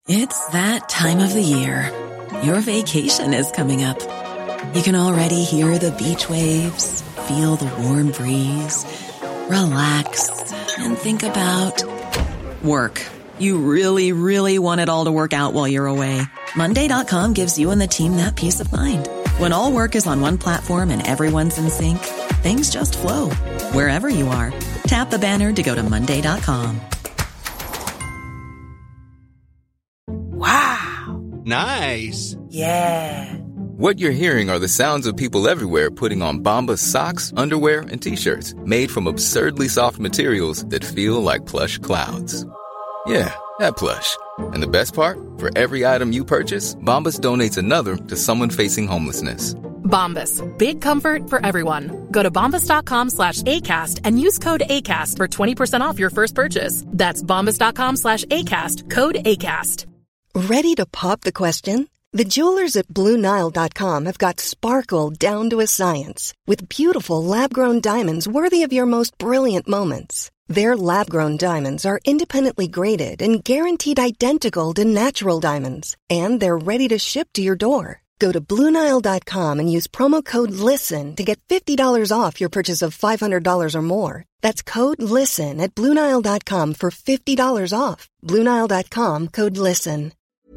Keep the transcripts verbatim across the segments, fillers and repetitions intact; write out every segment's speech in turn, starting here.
It's that time of the year. Your vacation is coming up. You can already hear the beach waves, feel the warm breeze, relax, and think about work. You really, really want it all to work out while you're away. Monday dot com gives you and the team that peace of mind. When all work is on one platform and everyone's in sync, things just flow. Wherever you are, tap the banner to go to Monday dot com. Wow. Nice. Yeah. What you're hearing are the sounds of people everywhere putting on Bombas socks, underwear, and T-shirts made from absurdly soft materials that feel like plush clouds. Yeah, that plush. And the best part? For every item you purchase, Bombas donates another to someone facing homelessness. Bombas. Big comfort for everyone. Go to bombas.com slash ACAST and use code ACAST for twenty percent off your first purchase. That's bombas.com slash ACAST. Code ACAST. Ready to pop the question? The jewelers at Blue Nile dot com have got sparkle down to a science with beautiful lab-grown diamonds worthy of your most brilliant moments. Their lab-grown diamonds are independently graded and guaranteed identical to natural diamonds, and they're ready to ship to your door. Go to Blue Nile dot com and use promo code LISTEN to get fifty dollars off your purchase of five hundred dollars or more. That's code LISTEN at Blue Nile dot com for fifty dollars off. Blue Nile dot com, code LISTEN.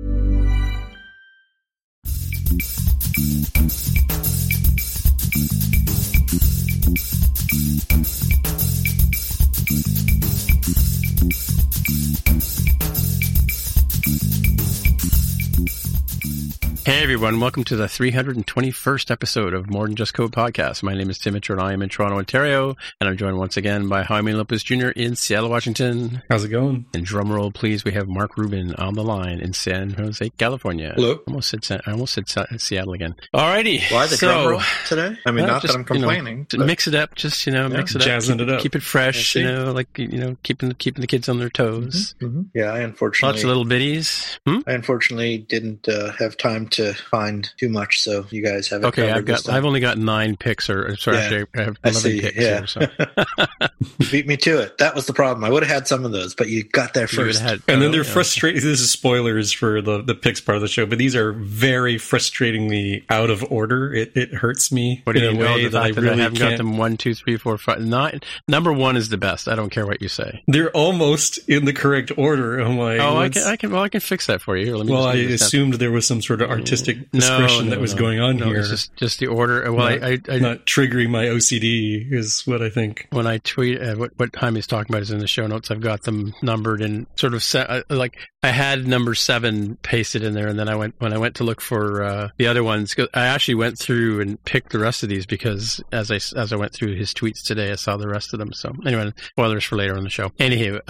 Hey everyone, welcome to the three hundred twenty-first episode of More Than Just Code Podcast. My name is Tim Mitchell and I am in Toronto, Ontario, and I'm joined once again by Jaime Lopez Junior in Seattle, Washington. How's it going? And drum roll, please, we have Mark Rubin on the line in San Jose, California. Hello. I almost said, San, I almost said Sa- Seattle again. Alrighty. Why the so, drum roll today? I mean, well, not just, that I'm complaining. You know, mix it up, just, you know, yeah, mix it up. Jazzing keep, it up. Keep it fresh, you know, like, you know, keeping, keeping the kids on their toes. Mm-hmm, mm-hmm. Yeah, I unfortunately... Lots of little bitties. Hmm? I unfortunately didn't uh, have time to find too much, so you guys have it okay, covered I've got. I've only got nine picks, or sorry, yeah, actually, I have I eleven see, picks yeah. here. So. You beat me to it. That was the problem. I would have had some of those, but you got there first. Had, and then oh, they're yeah. frustrating. This is spoilers for the, the picks part of the show, but these are very frustratingly out of order. It it hurts me what do in you a know, way the that I fact really that I haven't can't. got them one, two, three, four, five. Nine. Number one is the best. I don't care what you say. They're almost in the correct order. I'm like, oh, I what's- can, I can, well, I can fix that for you. Here, let me well, just I do this assumed there was some sort of artistic discretion no, no, that was no. going on no, here. It's just, just the order. Well, not, I, I, I not triggering my O C D is what I think. When I tweet, uh, what, what Jaime's talking about is in the show notes. I've got them numbered and sort of set, uh, like I had number seven pasted in there, and then I went when I went to look for uh, the other ones. I actually went through and picked the rest of these because as I as I went through his tweets today, I saw the rest of them. So anyway, spoilers for later on the show. Anywho,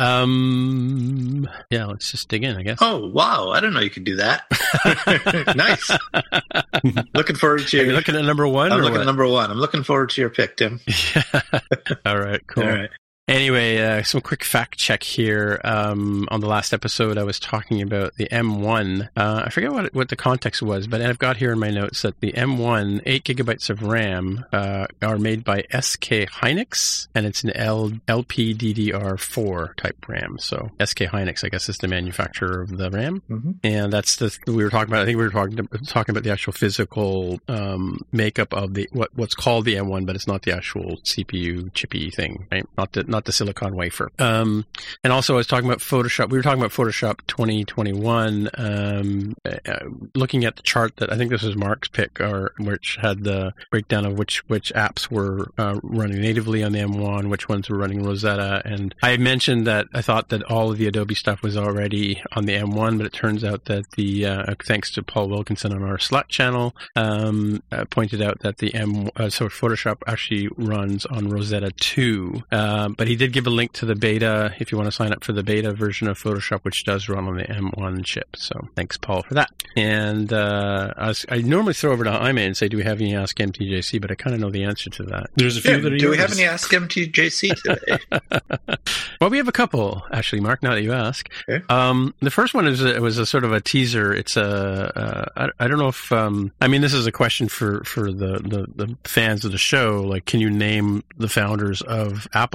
um, yeah, let's just dig in, I guess. Oh wow! I didn't know you could do that. Nice. Looking forward to Are your. you looking at number one? I'm or looking what? at number one. I'm looking forward to your pick, Tim. Yeah. All right, cool. All right. Anyway, uh, some quick fact check here. Um, on the last episode, I was talking about the M one. Uh, I forget what what the context was, but I've got here in my notes that the M one, eight gigabytes of RAM, uh, are made by S K Hynix, and it's an L, L P D D R four type RAM. So S K Hynix, I guess, is the manufacturer of the RAM, Mm-hmm. and that's the we were talking about. I think we were talking talking about the actual physical um, makeup of the what what's called the M one, but it's not the actual C P U chippy thing, right? Not the not the silicon wafer. Um, and also, I was talking about Photoshop. We were talking about Photoshop twenty twenty-one. Um, uh, looking at the chart that I think this was Mark's pick, or which had the breakdown of which which apps were uh, running natively on the M one, which ones were running Rosetta. And I had mentioned that I thought that all of the Adobe stuff was already on the M one, but it turns out that the uh, thanks to Paul Wilkinson on our Slack channel, um, uh, pointed out that the M uh, so Photoshop actually runs on Rosetta two. Um, but he did give a link to the beta if you want to sign up for the beta version of Photoshop, which does run on the M one chip. So thanks, Paul, for that. And uh, I, was, I normally throw over to Jaime and say, do we have any Ask M T J C? But I kind of know the answer to that. There's a few Yeah, that are do we yours. have any Ask M T J C today? Well, we have a couple, actually, Mark, now that you ask. Okay. Um, the first one is a, it was a sort of a teaser. It's a, uh, I, I don't know if, um, I mean, this is a question for, for the, the, the fans of the show. Like, can you name the founders of Apple Incorporated?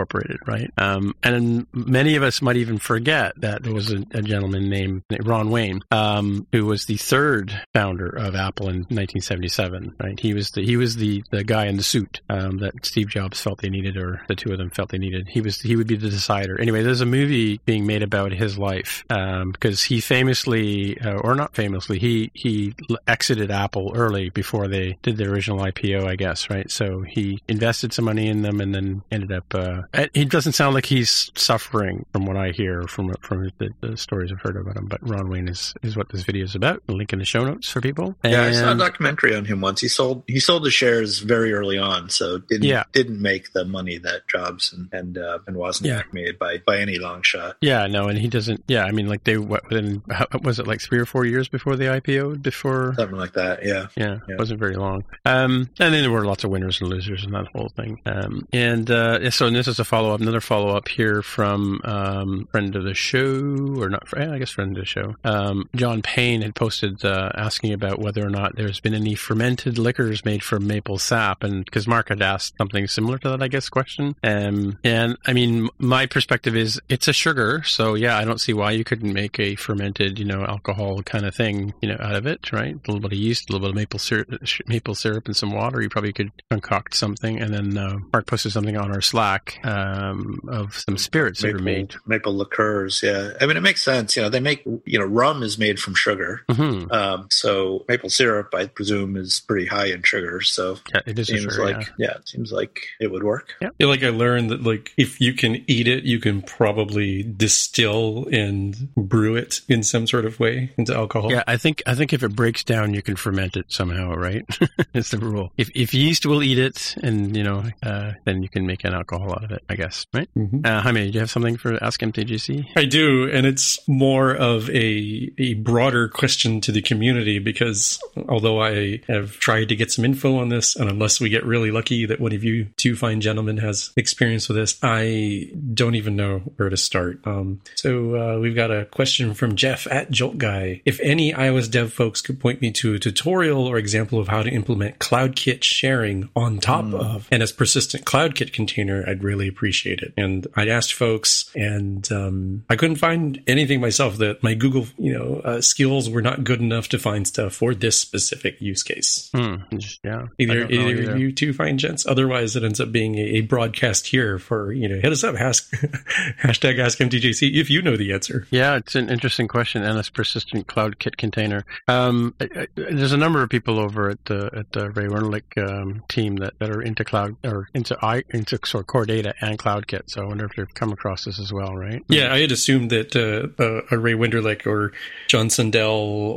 Incorporated, right? Um, and many of us might even forget that there was a, a gentleman named Ron Wayne, um, who was the third founder of Apple in nineteen seventy-seven, right? He was the he was the, the guy in the suit um, that Steve Jobs felt they needed, or the two of them felt they needed. He was he would be the decider. Anyway, there's a movie being made about his life um, because he famously, uh, or not famously, he he exited Apple early before they did their original I P O, I guess, right? So he invested some money in them and then ended up. Uh, it doesn't sound like he's suffering, from what I hear from from the, the stories I've heard about him. But Ron Wayne is, is what this video is about. A link in the show notes for people. And yeah, I saw a documentary on him once. He sold he sold the shares very early on, so didn't yeah. didn't make the money that Jobs and and, uh, and Wozniak yeah. made by by any long shot. Yeah, no, and he doesn't. Yeah, I mean, like they what within how, was it like three or four years before the I P O? Before something like that. Yeah, yeah, yeah. It wasn't very long. Um, and then there were lots of winners and losers and that whole thing. Um, and uh, so and this is a follow up, another follow up here from um, friend of the show, or not? I guess friend of the show. Um, John Payne had posted uh, asking about whether or not there's been any fermented liquors made from maple sap, and because Mark had asked something similar to that, I guess, question. Um, and I mean, my perspective is it's a sugar, so yeah, I don't see why you couldn't make a fermented, you know, alcohol kind of thing, you know, out of it, right? A little bit of yeast, a little bit of maple syrup, maple syrup, and some water. You probably could concoct something. And then uh, Mark posted something on our Slack um, of some spirits maple, that are made. Maple liqueurs, yeah. I mean, it makes sense. You know, they make, you know, rum is made from sugar. Mm-hmm. Um, so maple syrup, I presume, is pretty high in sugar. So yeah, it is seems sugar, like, yeah. yeah, it seems like it would work. Yeah. Yeah, like I learned that, like, if you can eat it, you can probably distill and brew it in some sort of way into alcohol. Yeah, I think I think if it breaks down, you can ferment it somehow, right? It's the rule. If if yeast will eat it, and you know, uh, then you can make an alcohol out of it, I guess, right? Mm-hmm. Uh, Jaime, do you have something for Ask M T G C? I do, and it's more of a a broader question to the community, because although I have tried to get some info on this, and unless we get really lucky that one of you two fine gentlemen has experience with this, I don't even know where to start. Um, so uh, we've got a question from Jeff at Jolt Guy. If any iOS dev folks could point me to a tutorial or example of how to implement CloudKit sharing on top mm. of and as persistent CloudKit container, I'd really appreciate it. And I asked folks, and um, I couldn't find anything myself. That my Google, you know, uh, skills were not good enough to find stuff for this specific use case. Mm. Yeah, either either of you two fine gents. Otherwise, it ends up being a, a broadcast here for, you know, hit us up, ask, hashtag Ask M T J C if you know the answer. Yeah, it's an interesting question, and it's persistent CloudKit container. Um, I, I, there's a number of people over at the at the Ray Wernick um, team that, that are into cloud or into i into sort of core data and CloudKit. So I wonder if they've come across this as well, right? Yeah, I had assumed that uh, uh, a Ray Wenderlich or John Sundell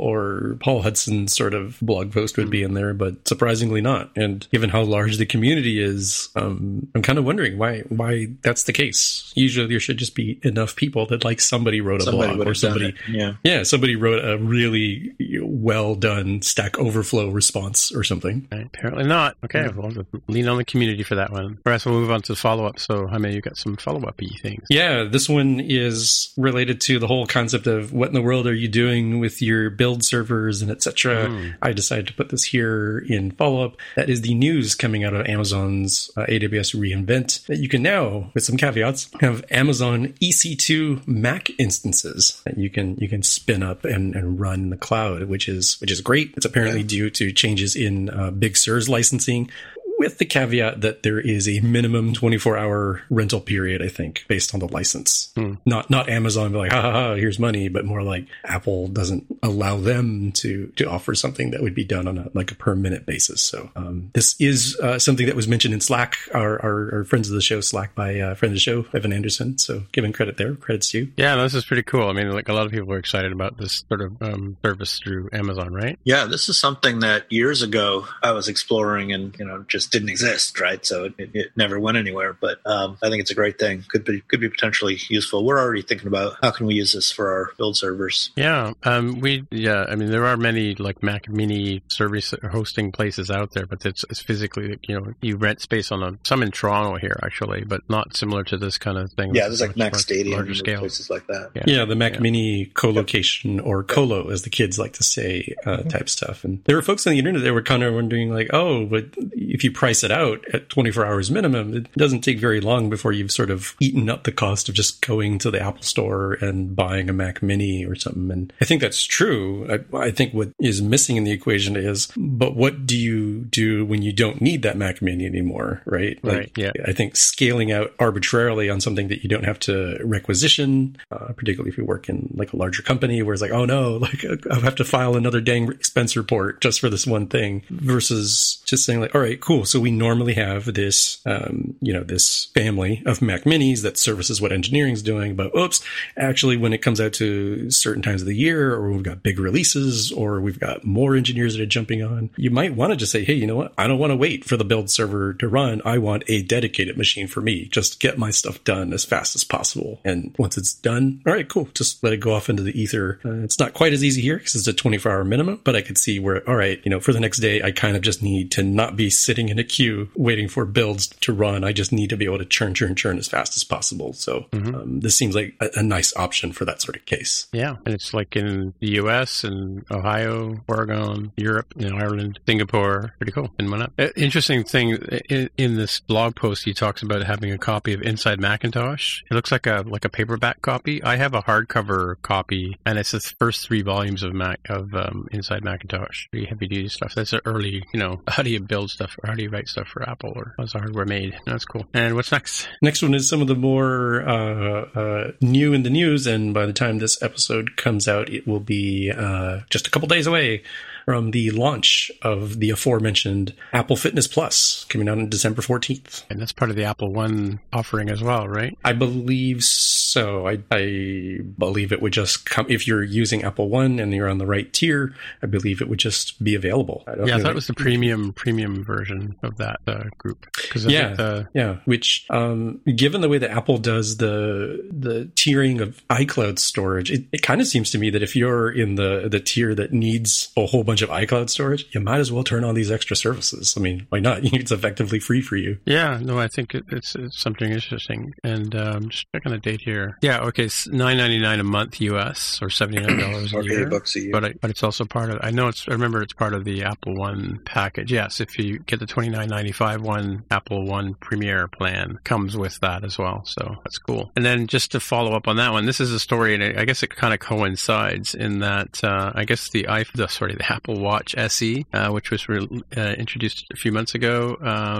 or Paul Hudson sort of blog post would mm-hmm. be in there, but surprisingly not. And given how large the community is, um, I'm kind of wondering why why that's the case. Usually there should just be enough people that, like, somebody wrote a somebody blog or somebody, yeah, yeah, somebody wrote a really well done Stack Overflow response or something. Right, apparently not. Okay, yeah. Well, lean on the community for that one. All right, so we'll move on to the follow up. So, Jaime, you got some follow up-y things. Yeah, this one is related to the whole concept of what in the world are you doing with your build servers and et cetera. Mm. I decided to put this here in follow up. That is the news coming out of Amazon's uh, A W S reInvent, that you can now, with some caveats, have Amazon E C two Mac instances that you can you can spin up and, and run in the cloud, which is which is great. It's apparently yeah. due to changes in uh, Big Sur's licensing, with the caveat that there is a minimum twenty-four hour rental period, I think, based on the license. Hmm. Not not Amazon, but like, ha ha ha, here's money, but more like Apple doesn't allow them to to offer something that would be done on a like a per minute basis. So um, this is uh, something that was mentioned in Slack, our, our, our friends of the show, Slack by uh, friend of the show, Evan Anderson. So giving credit there, credits to you. Yeah, no, this is pretty cool. I mean, like a lot of people are excited about this sort of um, service through Amazon, right? Yeah, this is something that years ago I was exploring and, you know, just didn't exist, right? So it, it never went anywhere. But um, I think it's a great thing. Could be could be potentially useful. We're already thinking about how can we use this for our build servers. Yeah, um, we yeah. I mean, there are many like Mac Mini service hosting places out there, but it's, it's physically, you know, you rent space on a some in Toronto here actually, but not similar to this kind of thing. Yeah, there's like Mac Stadium, larger scale places like that. Yeah, yeah the Mac yeah. Mini co-location or colo, as the kids like to say, uh, mm-hmm. type stuff. And there were folks on the internet that were kind of wondering, like, oh, but if you price it out at twenty-four hours minimum, it doesn't take very long before you've sort of eaten up the cost of just going to the Apple Store and buying a Mac Mini or something. And I think that's true. I, I think what is missing in the equation is, but what do you do when you don't need that Mac Mini anymore, right? Like, right, yeah. I think scaling out arbitrarily on something that you don't have to requisition, uh, particularly if you work in like a larger company where it's like, oh no, like I have to file another dang expense report just for this one thing, versus just saying like, all right, cool. So we normally have this, um, you know, this family of Mac Minis that services what engineering is doing, but oops, actually when it comes out to certain times of the year, or we've got big releases, or we've got more engineers that are jumping on, you might want to just say, hey, you know what? I don't want to wait for the build server to run. I want a dedicated machine for me. Just get my stuff done as fast as possible. And once it's done, all right, cool. Just let it go off into the ether. Uh, it's not quite as easy here because it's a twenty-four hour minimum, but I could see where, all right, you know, for the next day, I kind of just need to not be sitting in a queue waiting for builds to run. I just need to be able to churn, churn, churn as fast as possible. So mm-hmm. um, this seems like a, a nice option for that sort of case. Yeah. And it's like in the U S and Ohio, Oregon, Europe, you know, Ireland, Singapore. Pretty cool. And went up. Uh, interesting thing in, in this blog post, he talks about having a copy of Inside Macintosh. It looks like a like a paperback copy. I have a hardcover copy, and it's the first three volumes of Mac of um, Inside Macintosh. Pretty heavy duty stuff. That's the early, you know, how do you build stuff, or how do you write stuff for Apple, or how's the hardware made? That's cool. And what's next? Next one is some of the more uh, uh, new in the news, and by the time this episode comes out, it will be uh, just a couple days away from the launch of the aforementioned Apple Fitness Plus, coming out on December fourteenth. And that's part of the Apple One offering as well, right? I believe so. I, I believe it would just come, if you're using Apple One and you're on the right tier, I believe it would just be available. I don't yeah, really, I thought it was the premium premium version of that uh, group. Yeah, the, yeah. Which, um, given the way that Apple does the the tiering of iCloud storage, it, it kind of seems to me that if you're in the, the tier that needs a whole bunch of iCloud storage, you might as well turn on these extra services. I mean, why not? It's effectively free for you. Yeah, no, I think it, it's, it's something interesting. And um, just checking the date here. Yeah, okay, it's nine ninety-nine a month U S, or seventy-nine dollars a year. bucks a year. But I, but it's also part of, I know it's, I remember it's part of the Apple One package. Yes, if you get the twenty-nine ninety-five one, Apple One Premier plan comes with that as well. So that's cool. And then just to follow up on that one, this is a story, and I guess it kind of coincides in that uh, I guess the iPhone, sorry, the Apple Watch S E, uh, which was re- uh, introduced a few months ago,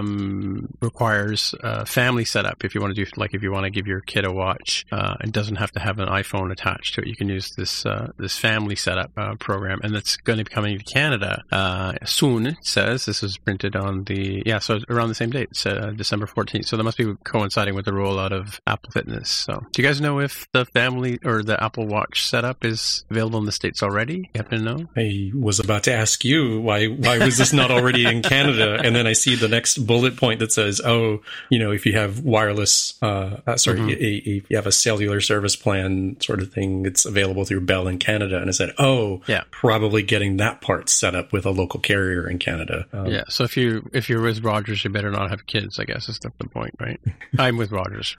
um, requires uh, family setup. If you want to do, like, if you want to give your kid a watch, uh, it doesn't have to have an iPhone attached to it. You can use this uh, this family setup uh, program, and that's going to be coming to Canada uh, soon. It says this was printed on the yeah, so around the same date, it's, uh, December fourteenth. So that must be coinciding with the rollout of Apple Fitness. So, do you guys know if the family or the Apple Watch setup is available in the States already? You happen to know? I was about to ask you why why was this not already in Canada, and then I see the next bullet point that says, oh, you know, if you have wireless, uh, uh, sorry, mm-hmm. a, a, if you have a cellular service plan sort of thing, it's available through Bell in Canada, and I said, oh, yeah, probably getting that part set up with a local carrier in Canada. Um, yeah, so if you if you're with Rogers, you better not have kids. I guess is the, the point, right? I'm with Rogers.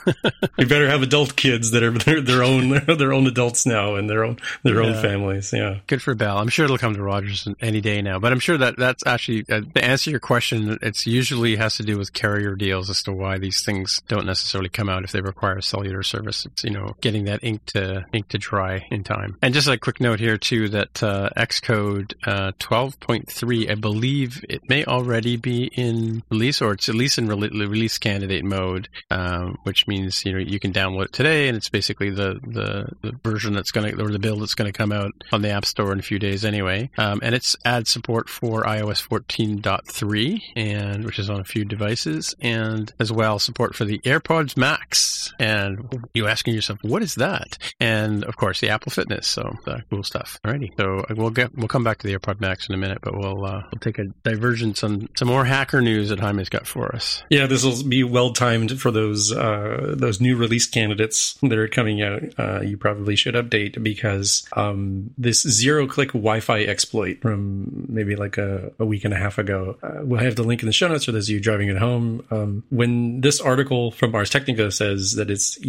You better have adult kids that are their, their own their own adults now and their own their yeah. own families. Yeah, good for Bell. I'm sure it'll come to Rogers any day now. But I'm sure that that's actually uh, to answer your question. It's usually has to do with carrier deals as to why these things don't necessarily come out if they require cellular service. It's, you know, getting that ink to ink to dry in time. And just a quick note here too that uh, Xcode uh, twelve point three, I believe it may already be in release, or it's at least in re- release candidate mode, um, which means, you know, you can download it today, and it's basically the the, the version that's going to, or the build that's going to come out on the App Store in a few days anyway. Um, and it's adds support for iOS fourteen point three, and which is on a few devices, and as well support for the AirPods Max. And you asking yourself, what is that? And of course, the Apple Fitness. So uh, cool stuff. Alrighty. So we'll get we'll come back to the AirPod Max in a minute, but we'll uh, we'll take a divergence on some more hacker news that Jaime's got for us. Yeah, this will be well timed for those uh, those new release candidates that are coming out. Uh, you probably should update because um, this zero click Wi-Fi exploit from maybe like a, a week and a half ago. Uh, we'll have the link in the show notes for those of you driving at home. Um, when this article from Ars Technica says that it's, you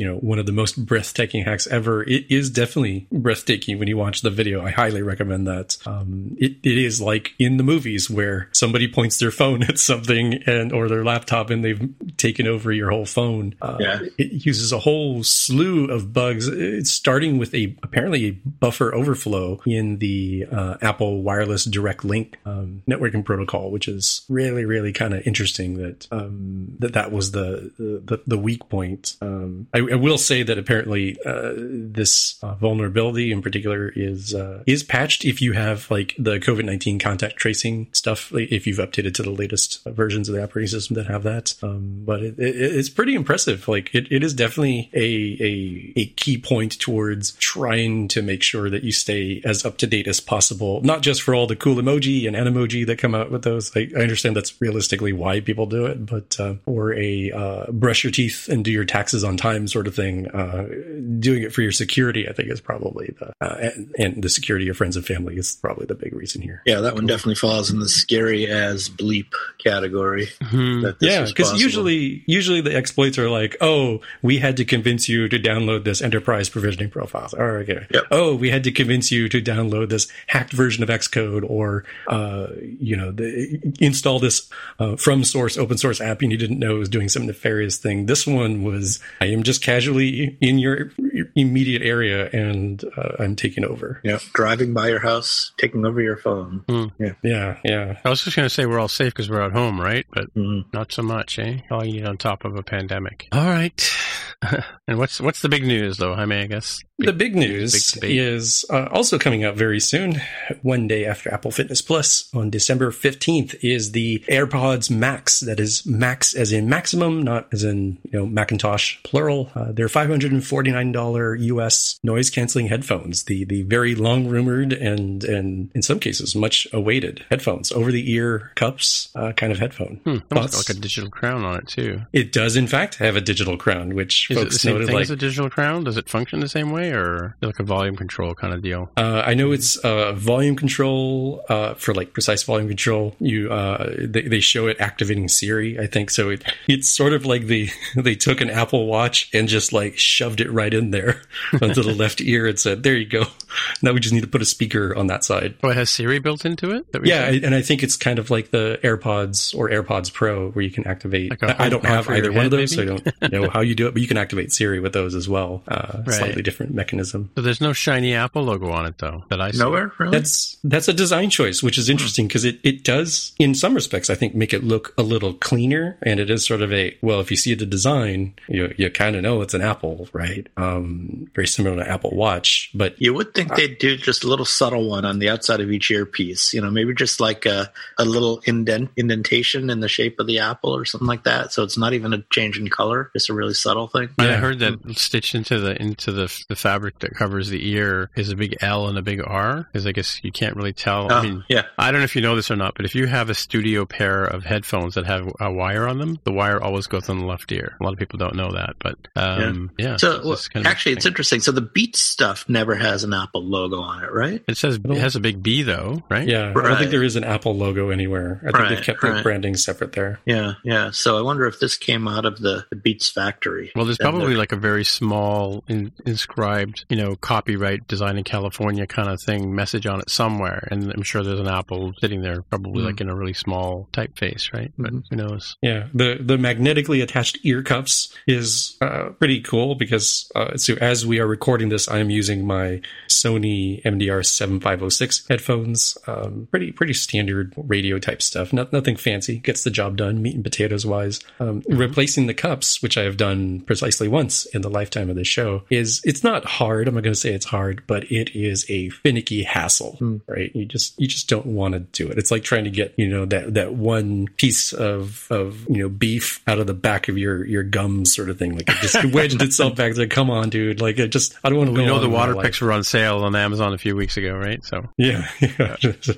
know, one of the most breathtaking hacks ever. It is definitely breathtaking when you watch the video. I highly recommend that. Um, it, it is like in the movies where somebody points their phone at something and or their laptop and they've taken over your whole phone. Uh, yeah. It uses a whole slew of bugs. It's starting with a apparently a buffer overflow in the uh, Apple Wireless Direct Link um, networking protocol, which is really, really kind of interesting that um, that that was the the, the weak point. Um, I, I will say that apparently uh, this uh, vulnerability in particular is uh, is patched if you have like the COVID nineteen contact tracing stuff, like if you've updated to the latest versions of the operating system that have that. Um, but it, it, it's pretty impressive. Like it, it is definitely a, a a key point towards trying to make sure that you stay as up to date as possible, not just for all the cool emoji and Animoji that come out with those. I, I understand that's realistically why people do it, but uh, or a uh, brush your teeth and do your taxes on time sort of thing. Uh, doing it for your security, I think, is probably the uh, and, and the security of friends and family is probably the big reason here. Yeah, that one definitely falls in the scary as bleep category. Mm-hmm. That this yeah, because usually, usually the exploits are like, oh, we had to convince you to download this enterprise provisioning profiles. Oh, okay. Yep. Oh, we had to convince you to download this hacked version of Xcode, or uh, you know, the, install this uh, from source open source app and you didn't know it was doing some nefarious thing. This one was, I am just casually in your immediate area and uh, I'm taking over. Yeah, driving by your house, taking over your phone. Mm. Yeah, yeah, yeah. I was just going to say we're all safe because we're at home, right? But mm. not so much, eh? All you need on top of a pandemic. All right. And what's what's the big news, though, Jaime, I guess? Big, the big news big is uh, also coming out very soon. One day after Apple Fitness Plus, on December fifteenth, is the AirPods Max. That is Max as in maximum, not as in, you know, Macintosh plural. Uh, they're five hundred forty-nine dollars U S noise-canceling headphones. The the very long-rumored and, and in some cases, much awaited headphones. Over-the-ear cups uh, kind of headphone. Hmm, almost got like a digital crown on it, too. It does, in fact, have a digital crown, which is folks it the same noted thing like... as a digital crown? Does it function the same way, or like a volume control kind of deal? Uh, I know it's uh, volume control uh, for like precise volume control. You uh, they, they show it activating Siri, I think. So it it's sort of like they they took an Apple Watch and just like shoved it right in there onto the left ear and said, "There you go. Now we just need to put a speaker on that side." Oh, it has Siri built into it? Yeah, I, and I think it's kind of like the AirPods or AirPods Pro, where you can activate. Like I don't have either one of those, maybe? so I don't know how you do it, but you can activate Siri with those as well. Uh, right. Slightly different mechanism. So there's no shiny Apple logo on it, though, that I see. Nowhere, really? That's that's a design choice, which is interesting because it, it does, in some respects, I think, make it look a little cleaner. And it is sort of a, well, if you see the design, you you kind of know it's an Apple, right? Um, very similar to Apple Watch. But you would think they'd do just a little subtle one on the outside of each earpiece. You know, maybe just like a, a little indent indentation in the shape of the Apple or something like that. So it's not even a change in color, just a really subtle thing. Yeah. I heard that stitched into the into the the fabric that covers the ear is a big L and a big R, because I guess you can't really tell. Oh, I mean, yeah. I don't know if you know this or not, but if you have a studio pair of headphones that have a wire on them, the wire always goes on the left ear. A lot of people don't know that, but um, yeah. yeah. So well, kind of actually, it's interesting. So the Beats stuff never has an Apple logo on it, right? It says it has a big B though, right? Yeah, right. I don't think there is an Apple logo anywhere. I think right, they've kept right. the branding separate there. Yeah, yeah. So I wonder if this came out of the, the Beats factory. Well, there's probably like a very small in, inscribed, you know, copyright design in California kind of thing message on it somewhere, and I'm sure there's an Apple sitting there, probably mm. like in a really small typeface, right? But mm-hmm. who knows? Yeah, the the magnetically attached ear cups is uh, pretty cool because uh, so as we are recording this, I'm using my Sony M D R seventy-five oh six headphones. Um, pretty pretty standard radio type stuff. Not, nothing fancy. Gets the job done, meat and potatoes wise. Um, mm-hmm. Replacing the cups, which I have done precisely once in the lifetime of this show, is it's not hard. I'm not going to say it's hard, but it is a finicky hassle, mm. right? You just you just don't want to do it. It's like trying to get, you know, that that one piece of of you know beef out of the back of your your gums, sort of thing. Like it just wedged itself back there. Come on, dude. Like I just I don't want to go. We know on the water picks were on sale on Amazon a few weeks ago, right? So yeah, yeah.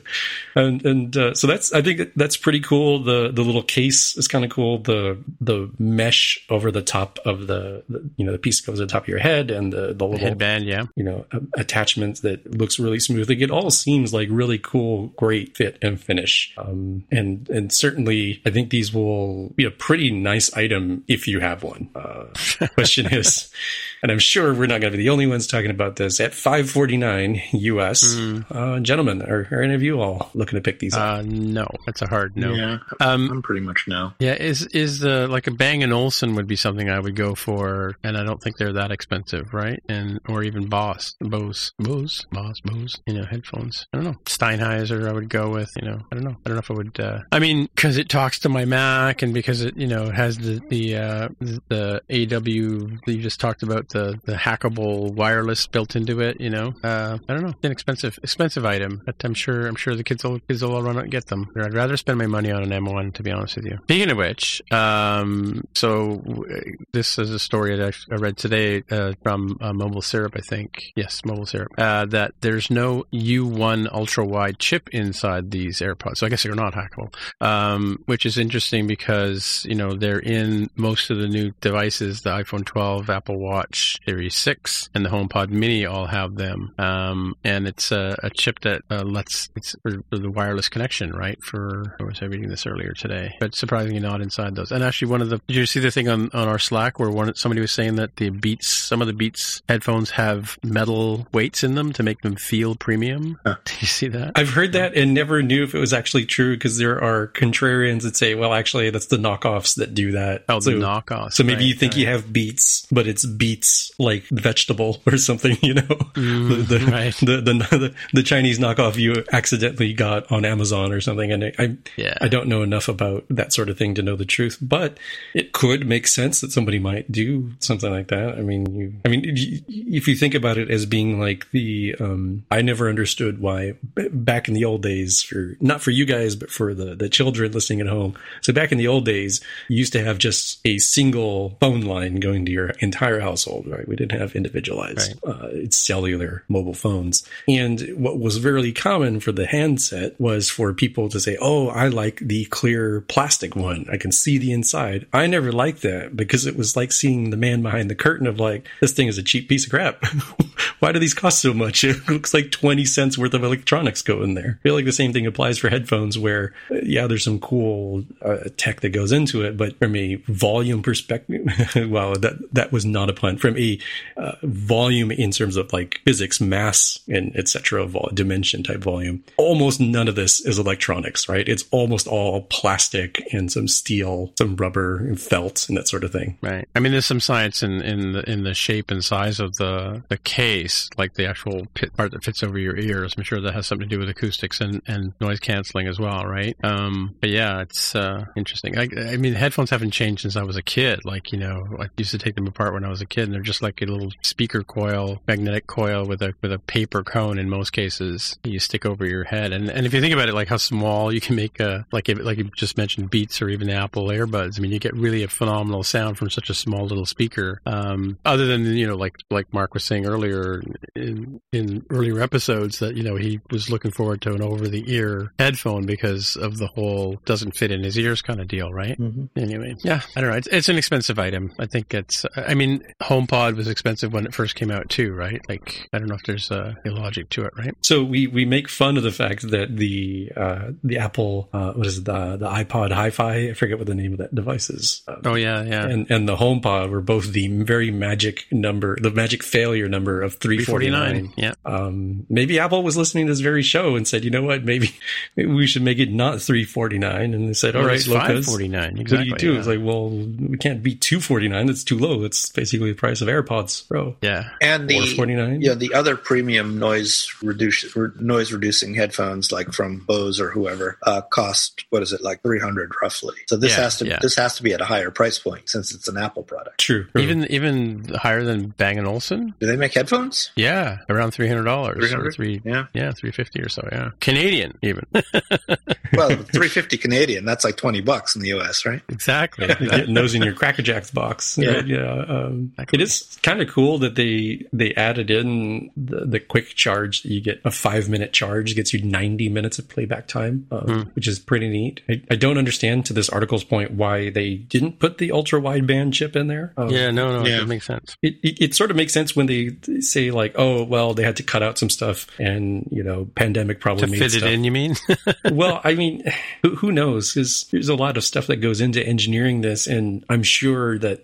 and and uh, so that's I think that's pretty cool. The the little case is kind of cool. The the mesh over the top of the, the you know the piece goes on top of your head, and the the little headband, yeah, you know attachments that looks really smooth. Like it all seems like really cool, great fit and finish. Um, and and certainly I think these will be a pretty nice item if you have one. Uh, but question is, and I'm sure we're not going to be the only ones talking about this, at five forty-nine U S, mm. uh, gentlemen, are, are any of you all looking to pick these up? Uh, no, that's a hard no. Yeah, um, I'm pretty much no. Yeah, is is uh, like a Bang and Olufsen would be something I would go for, and I don't think they're that expensive, right? And or even Boss, Bose, Bose, Boss, Bose, you know, headphones. I don't know. Steinheiser, I would go with. You know, I don't know. I don't know if I would. Uh, I mean, because it talks to my Mac, and because it, you know, has the the uh, the A W that you just talked about, the the hackable wireless built into it. You know, uh, I don't know. It's an expensive expensive item, but I'm sure I'm sure the kids will kids will all run out and get them. I'd rather spend my money on an M one, to be honest with you. Speaking of which, um, so this is a story that I, I read today uh, from uh, Mobile Syrup, I think. Yes, Mobile Syrup. Uh, that there's no U one ultra wide chip inside these AirPods, so I guess they're not hackable. Um, which is interesting because you know they're in most of the new devices. The iPhone twelve, Apple Watch Series six, and the HomePod Mini all have them. Um, and it's a, a chip that uh, lets it's for, for the wireless connection, right? For I was reading this earlier today, but surprisingly not inside those. And actually, one of the did you see the thing on, on our Slack where one somebody was saying that the Beats, some of the Beats headphones have metal weights in them to make them feel premium? Huh. Did you see that? I've heard that and never knew if it was actually true because there are contrarians that say, well, actually, that's the knockoffs that do that. Oh, so, the knockoffs. So maybe right, you think right. you have Beats, but it's Beats like vegetable or something, you know? Mm, the, the, right. the, the, the, the Chinese knockoff you accidentally got on Amazon or something. And I, I, yeah. I don't know enough about that sort of thing to know the truth, but it could make sense that somebody might do something like that. I mean, you, I mean, if you think about it as being like the, um, I never understood why back in the old days for, not for you guys, but for the, the children listening at home. So back in the old days, you used to have just a single phone line going to your entire household, right? We didn't have individualized, right. uh, it's cellular mobile phones. And what was very common for the handset was for people to say, oh, I like the clear plastic one. I can see the inside. I never liked that because it was like seeing the man behind the curtain of like, this thing is a cheap piece of crap. Why do these cost so much? It looks like twenty cents worth of electronics go in there. I feel like the same thing applies for headphones where, yeah, there's some cool uh, tech that goes into it, but from a volume perspective, well, that that was not a pun. From a uh, volume in terms of like physics, mass, and et cetera, vol- dimension type volume, almost none of this is electronics, right? It's almost all plastic and some steel, some rubber and felt and that sort of thing. Right. I mean, there's some science in, in the in the shape and size of the, the case, like the actual pit part that fits over your ears. I'm sure that has something to do with acoustics and, and noise canceling as well, right? Um, but yeah, it's uh, interesting. I, I mean, headphones haven't changed since I was a kid. Like, you know, I used to take them apart when I was a kid, and they're just like a little speaker coil, magnetic coil with a with a paper cone in most cases you stick over your head. And and if you think about it, like how small you can make a, like like you just mentioned, Beats or even the Apple AirBuds. I mean, you get really a phenomenal sound from such a small little speaker. Um, other than, you know, like like Mark was saying earlier in in earlier episodes that, you know, he was looking forward to an over-the-ear headphone because of the whole doesn't fit in his ears kind of deal, right? Mm-hmm. Anyway, yeah, I don't know. It's, it's an expensive item. I think it's, I mean, HomePod was expensive when it first came out too, right? Like, I don't know if there's a, a logic to it, right? So we, we make fun of the fact that the uh, the Apple, uh, what is it, the, the iPod Hi-Fi, I forget what the name of that device is. Um, oh, yeah, yeah. And, and the HomePod were both the very magic number, the magic failure number of three forty-nine. Yeah. Um, maybe Apple was listening to this very show and said, you know what, maybe, maybe we should make it not three forty-nine. And they said, all well, right, Locas, five forty-nine. Exactly, what do you do? Yeah. It's like, well, we can't beat two forty-nine. That's too low. That's basically the price of AirPods Pro. Yeah. And the, four forty-nine. Yeah, the other premium noise reduce, noise reducing headphones, like from Bose or whoever, uh, cost, what is it, like three hundred roughly. So this yeah, has to, yeah. this has to be at a higher price point since it's an Apple product. True. Even, even higher than Bang and Olufsen? Do they make headphones? Yeah. Around three hundred dollars. three hundred? Three, yeah. Yeah, three fifty or so, yeah. Canadian, even. Well, three fifty Canadian, that's like twenty bucks in the U S, right? Exactly. You're getting those in your Cracker Jacks box. Yeah. Right? Yeah. Um, it is kind of cool that they they added in the, the quick charge. You get a five minute charge, gets you ninety minutes of playback time, um, mm. which is pretty neat. I, I don't understand, to this article's point, why they didn't put the ultra wideband chip in there. Um, yeah, no, no, yeah. it makes sense. It, it it sort of makes sense when they say like, oh, well, they had to cut out some stuff, and you know, pandemic probably to made fit stuff. it in. You mean? Well, I mean, who, who knows? Because there's a lot of stuff that goes into engineering this, and I'm sure that the pandemic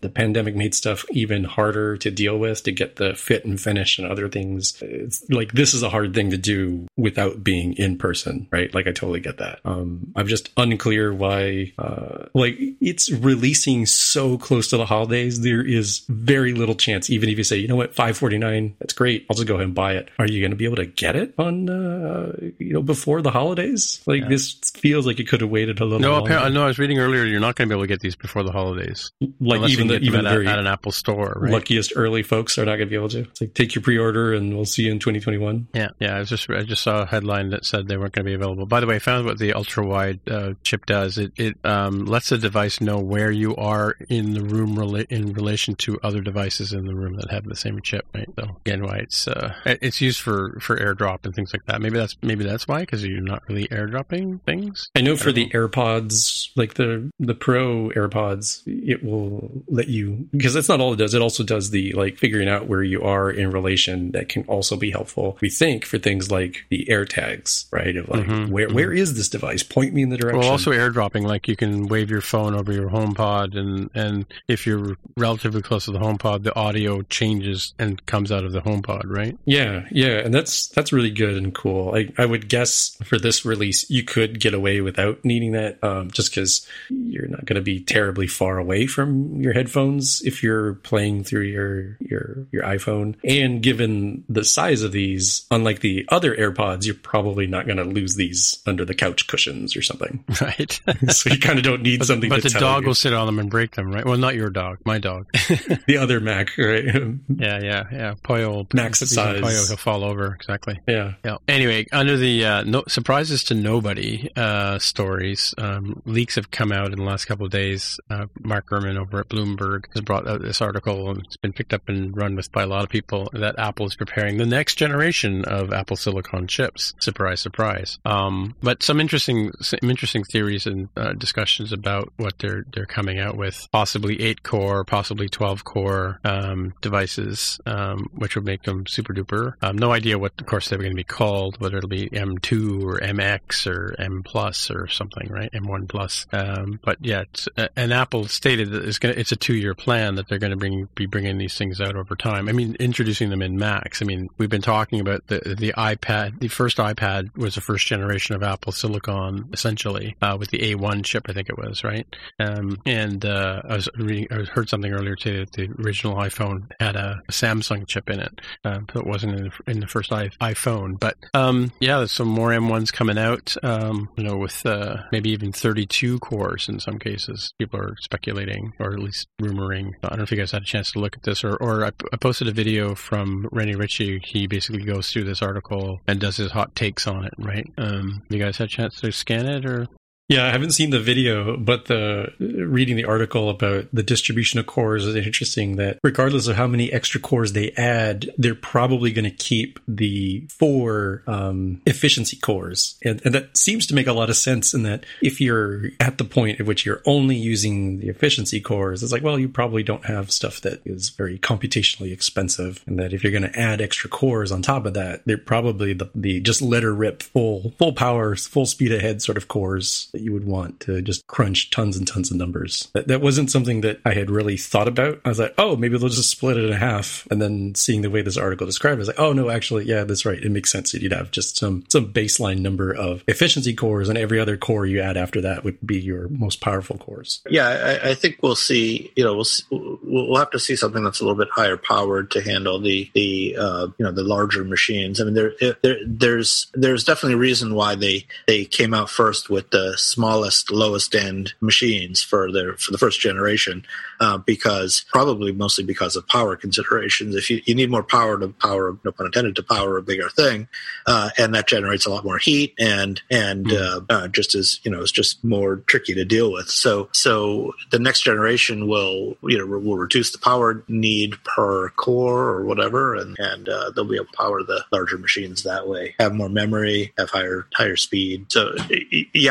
pandemic made stuff even harder to deal with, to get the fit and finish and other things. It's like, this is a hard thing to do without being in person, right? Like, I totally get that. Um, I'm just unclear why, uh, like, it's releasing so close to the holidays. There is very little chance, even if you say, you know what, five forty-nine, that's great, I'll just go ahead and buy it. Are you going to be able to get it on, uh, you know, before the holidays? Like, yeah. This feels like it could have waited a little no, longer. No, I was reading earlier, you're not going to be able to get these before the holidays. Like, Unless even the, even at, very at an Apple store, right? Luckiest early folks are not going to be able to. It's like, take your pre-order and we'll see you in twenty twenty-one. Yeah, yeah. I was just I just saw a headline that said they weren't going to be available. By the way, I found what the ultra-wide uh, chip does. It it um, lets the device know where you are in the room rela- in relation to other devices in the room that have the same chip. Right. So again, why it's uh, it's used for, for AirDrop and things like that. Maybe that's maybe that's why, because you're not really AirDropping things. I know for I the know. AirPods, like the the Pro AirPods, it will let you, because that's not all it does. It also does the like figuring out where you are in relation. That can also be helpful, we think, for things like the AirTags, right? Of like, Mm-hmm. where Mm-hmm. where is this device? Point me in the direction. Well, also AirDropping, like you can wave your phone over your HomePod, and, and if you're relatively close to the HomePod, the audio changes and comes out of the HomePod, right? Yeah, yeah, and that's that's really good and cool. I, I would guess for this release, you could get away without needing that, um, just because you're not going to be terribly far away from your headphones if you're playing through your your your iPhone. And given the size of these, unlike the other AirPods, you're probably not going to lose these under the couch cushions or something. Right. So you kind of don't need but, something but to the tell dog you. will sit on them and break them, right? Well, not your dog, my dog. The other Mac, right? yeah, yeah, yeah. Poyo will Max size. Poyo, he'll fall over, exactly. Yeah. Yeah. Anyway, under the uh, no, surprises to nobody uh, stories, um, leaks have come out in the last couple of days. Uh, Mark Gurman over at Bloomberg has brought out this article, and it's been picked up and run with by a lot of people, that Apple is preparing the next generation of Apple Silicon chips. Surprise, surprise. Um, but some interesting, some interesting theories and uh, discussions about what they're they're coming out with. Possibly eight core, possibly twelve core um, devices, um, which would make them super duper. Um, no idea what, of course, they're going to be called, whether it'll be M two or M X or M plus or something, right? M one plus. Um, but yeah, it's, uh, and Apple stated that it's going it's a two-year plan that they're going to bring be bringing these things out over time. I mean, introducing them in Macs. I mean, we've been talking about the the iPad. The first iPad was the first generation of Apple Silicon, essentially, uh, with the A one chip, I think it was, right? Um, and uh, I was reading, I heard something earlier today that the original iPhone had a, a Samsung chip in it, uh, so it wasn't in the, in the first I, iPhone. But um, yeah, there's some more M ones coming out. Um, you know, with uh, maybe even thirty-two cores in some cases. People are speculating, or at least rumoring. I don't know if you guys had a chance to look at this, or, or I, I posted a video from Rennie Ritchie. He basically goes through this article and does his hot takes on it, right? Um, you guys had a chance to scan it, or? Yeah, I haven't seen the video, but the reading the article about the distribution of cores is interesting, that regardless of how many extra cores they add, they're probably going to keep the four um, efficiency cores. And, and that seems to make a lot of sense, in that if you're at the point at which you're only using the efficiency cores, it's like, well, you probably don't have stuff that is very computationally expensive. And that if you're going to add extra cores on top of that, they're probably the, the just let her rip full, full power, full speed ahead sort of cores you would want to just crunch tons and tons of numbers. That, that wasn't something that I had really thought about. I was like, oh, maybe they'll just split it in half. And then seeing the way this article described it, I was like, oh, no, actually, yeah, that's right. It makes sense that you'd have just some some baseline number of efficiency cores, and every other core you add after that would be your most powerful cores. Yeah, I, I think we'll see, you know, we'll, see, we'll have to see something that's a little bit higher powered to handle the, the uh, you know, the larger machines. I mean, there, there there's there's definitely a reason why they, they came out first with the smallest, lowest end machines for their for the first generation, uh, because probably mostly because of power considerations. If you, you need more power to power, no pun intended, to power a bigger thing, uh, and that generates a lot more heat, and and mm. uh, uh, just as you know, it's just more tricky to deal with. So so the next generation will you know will reduce the power need per core or whatever, and and uh, they'll be able to power the larger machines that way, have more memory, have higher higher speed. So yeah, I mean more.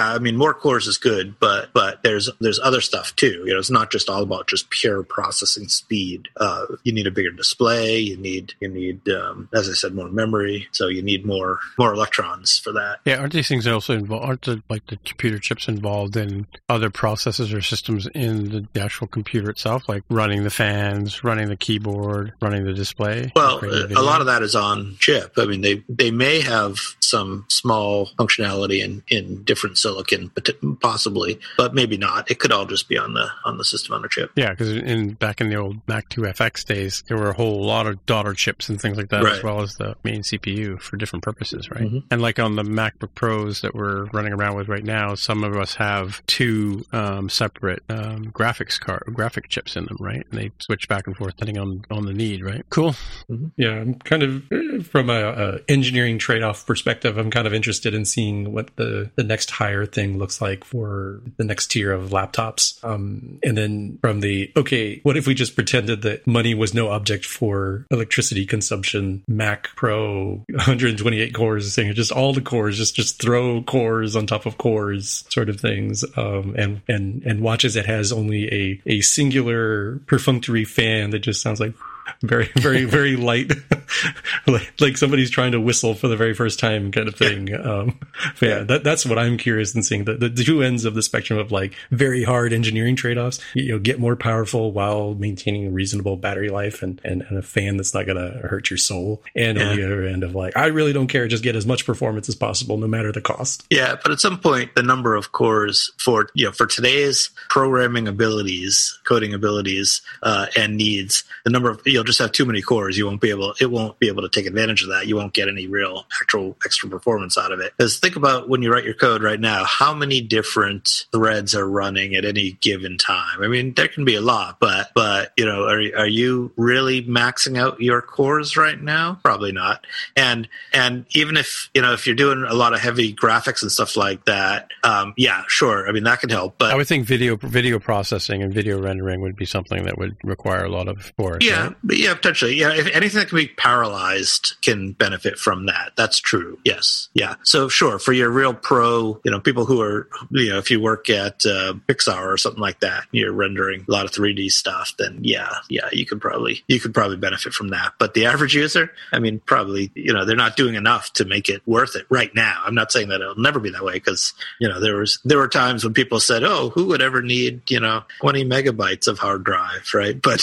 more cores is good, but but there's there's other stuff too. You know, it's not just all about just pure processing speed. Uh, you need a bigger display. You need you need um, as I said, more memory. So you need more more electrons for that. Yeah, aren't these things also involved? Aren't the, like the computer chips involved in other processes or systems in the actual computer itself, like running the fans, running the keyboard, running the display? Well, a lot of that is on chip. I mean, they they may have some small functionality in, in different silicon, possibly, but maybe not. It could all just be on the on the system on a chip. Yeah, because in back in the old Mac two F X days, there were a whole lot of daughter chips and things like that, right, as well as the main C P U for different purposes, right? Mm-hmm. And like on the MacBook Pros that we're running around with right now, some of us have two um, separate um, graphics card graphic chips in them, right? And they switch back and forth depending on, on the need, right? Cool. Mm-hmm. Yeah, I'm kind of, from a, a engineering trade-off perspective, I'm kind of interested in seeing what the, the next higher thing looks like for the next tier of laptops. Um, and then from the, okay, what if we just pretended that money was no object for electricity consumption? Mac Pro, one hundred twenty-eight cores, saying just all the cores, just just throw cores on top of cores, sort of things. Um, and and and watch as it has only a a singular perfunctory fan that just sounds like very, very, very light, like, like somebody's trying to whistle for the very first time kind of thing. Um, but yeah, that, that's what I'm curious in seeing, the, the two ends of the spectrum of like very hard engineering trade-offs. You know, get more powerful while maintaining a reasonable battery life and, and, and a fan that's not going to hurt your soul. And yeah. on the other end of like, I really don't care, just get as much performance as possible, no matter the cost. Yeah, but at some point, the number of cores for, you know, for today's programming abilities, coding abilities, uh, and needs, the number of, you'll just have too many cores. You won't be able, it won't be able to take advantage of that. You won't get any real actual extra performance out of it. Because think about when you write your code right now, how many different threads are running at any given time? I mean, there can be a lot, but, but, you know, are, are you really maxing out your cores right now? Probably not. And, and even if, you know, if you're doing a lot of heavy graphics and stuff like that, um, yeah, sure. I mean, that can help, but I would think video, video processing and video rendering would be something that would require a lot of cores. Yeah. Right? But yeah, potentially. Yeah, if anything that can be parallelized can benefit from that. That's true. Yes. Yeah. So sure, for your real pro, you know, people who are, you know, if you work at uh, Pixar or something like that, you're rendering a lot of three D stuff, then yeah, yeah, you could probably, you could probably benefit from that. But the average user, I mean, probably, you know, they're not doing enough to make it worth it right now. I'm not saying that it'll never be that way because, you know, there was, there were times when people said, oh, who would ever need, you know, twenty megabytes of hard drive, right? But,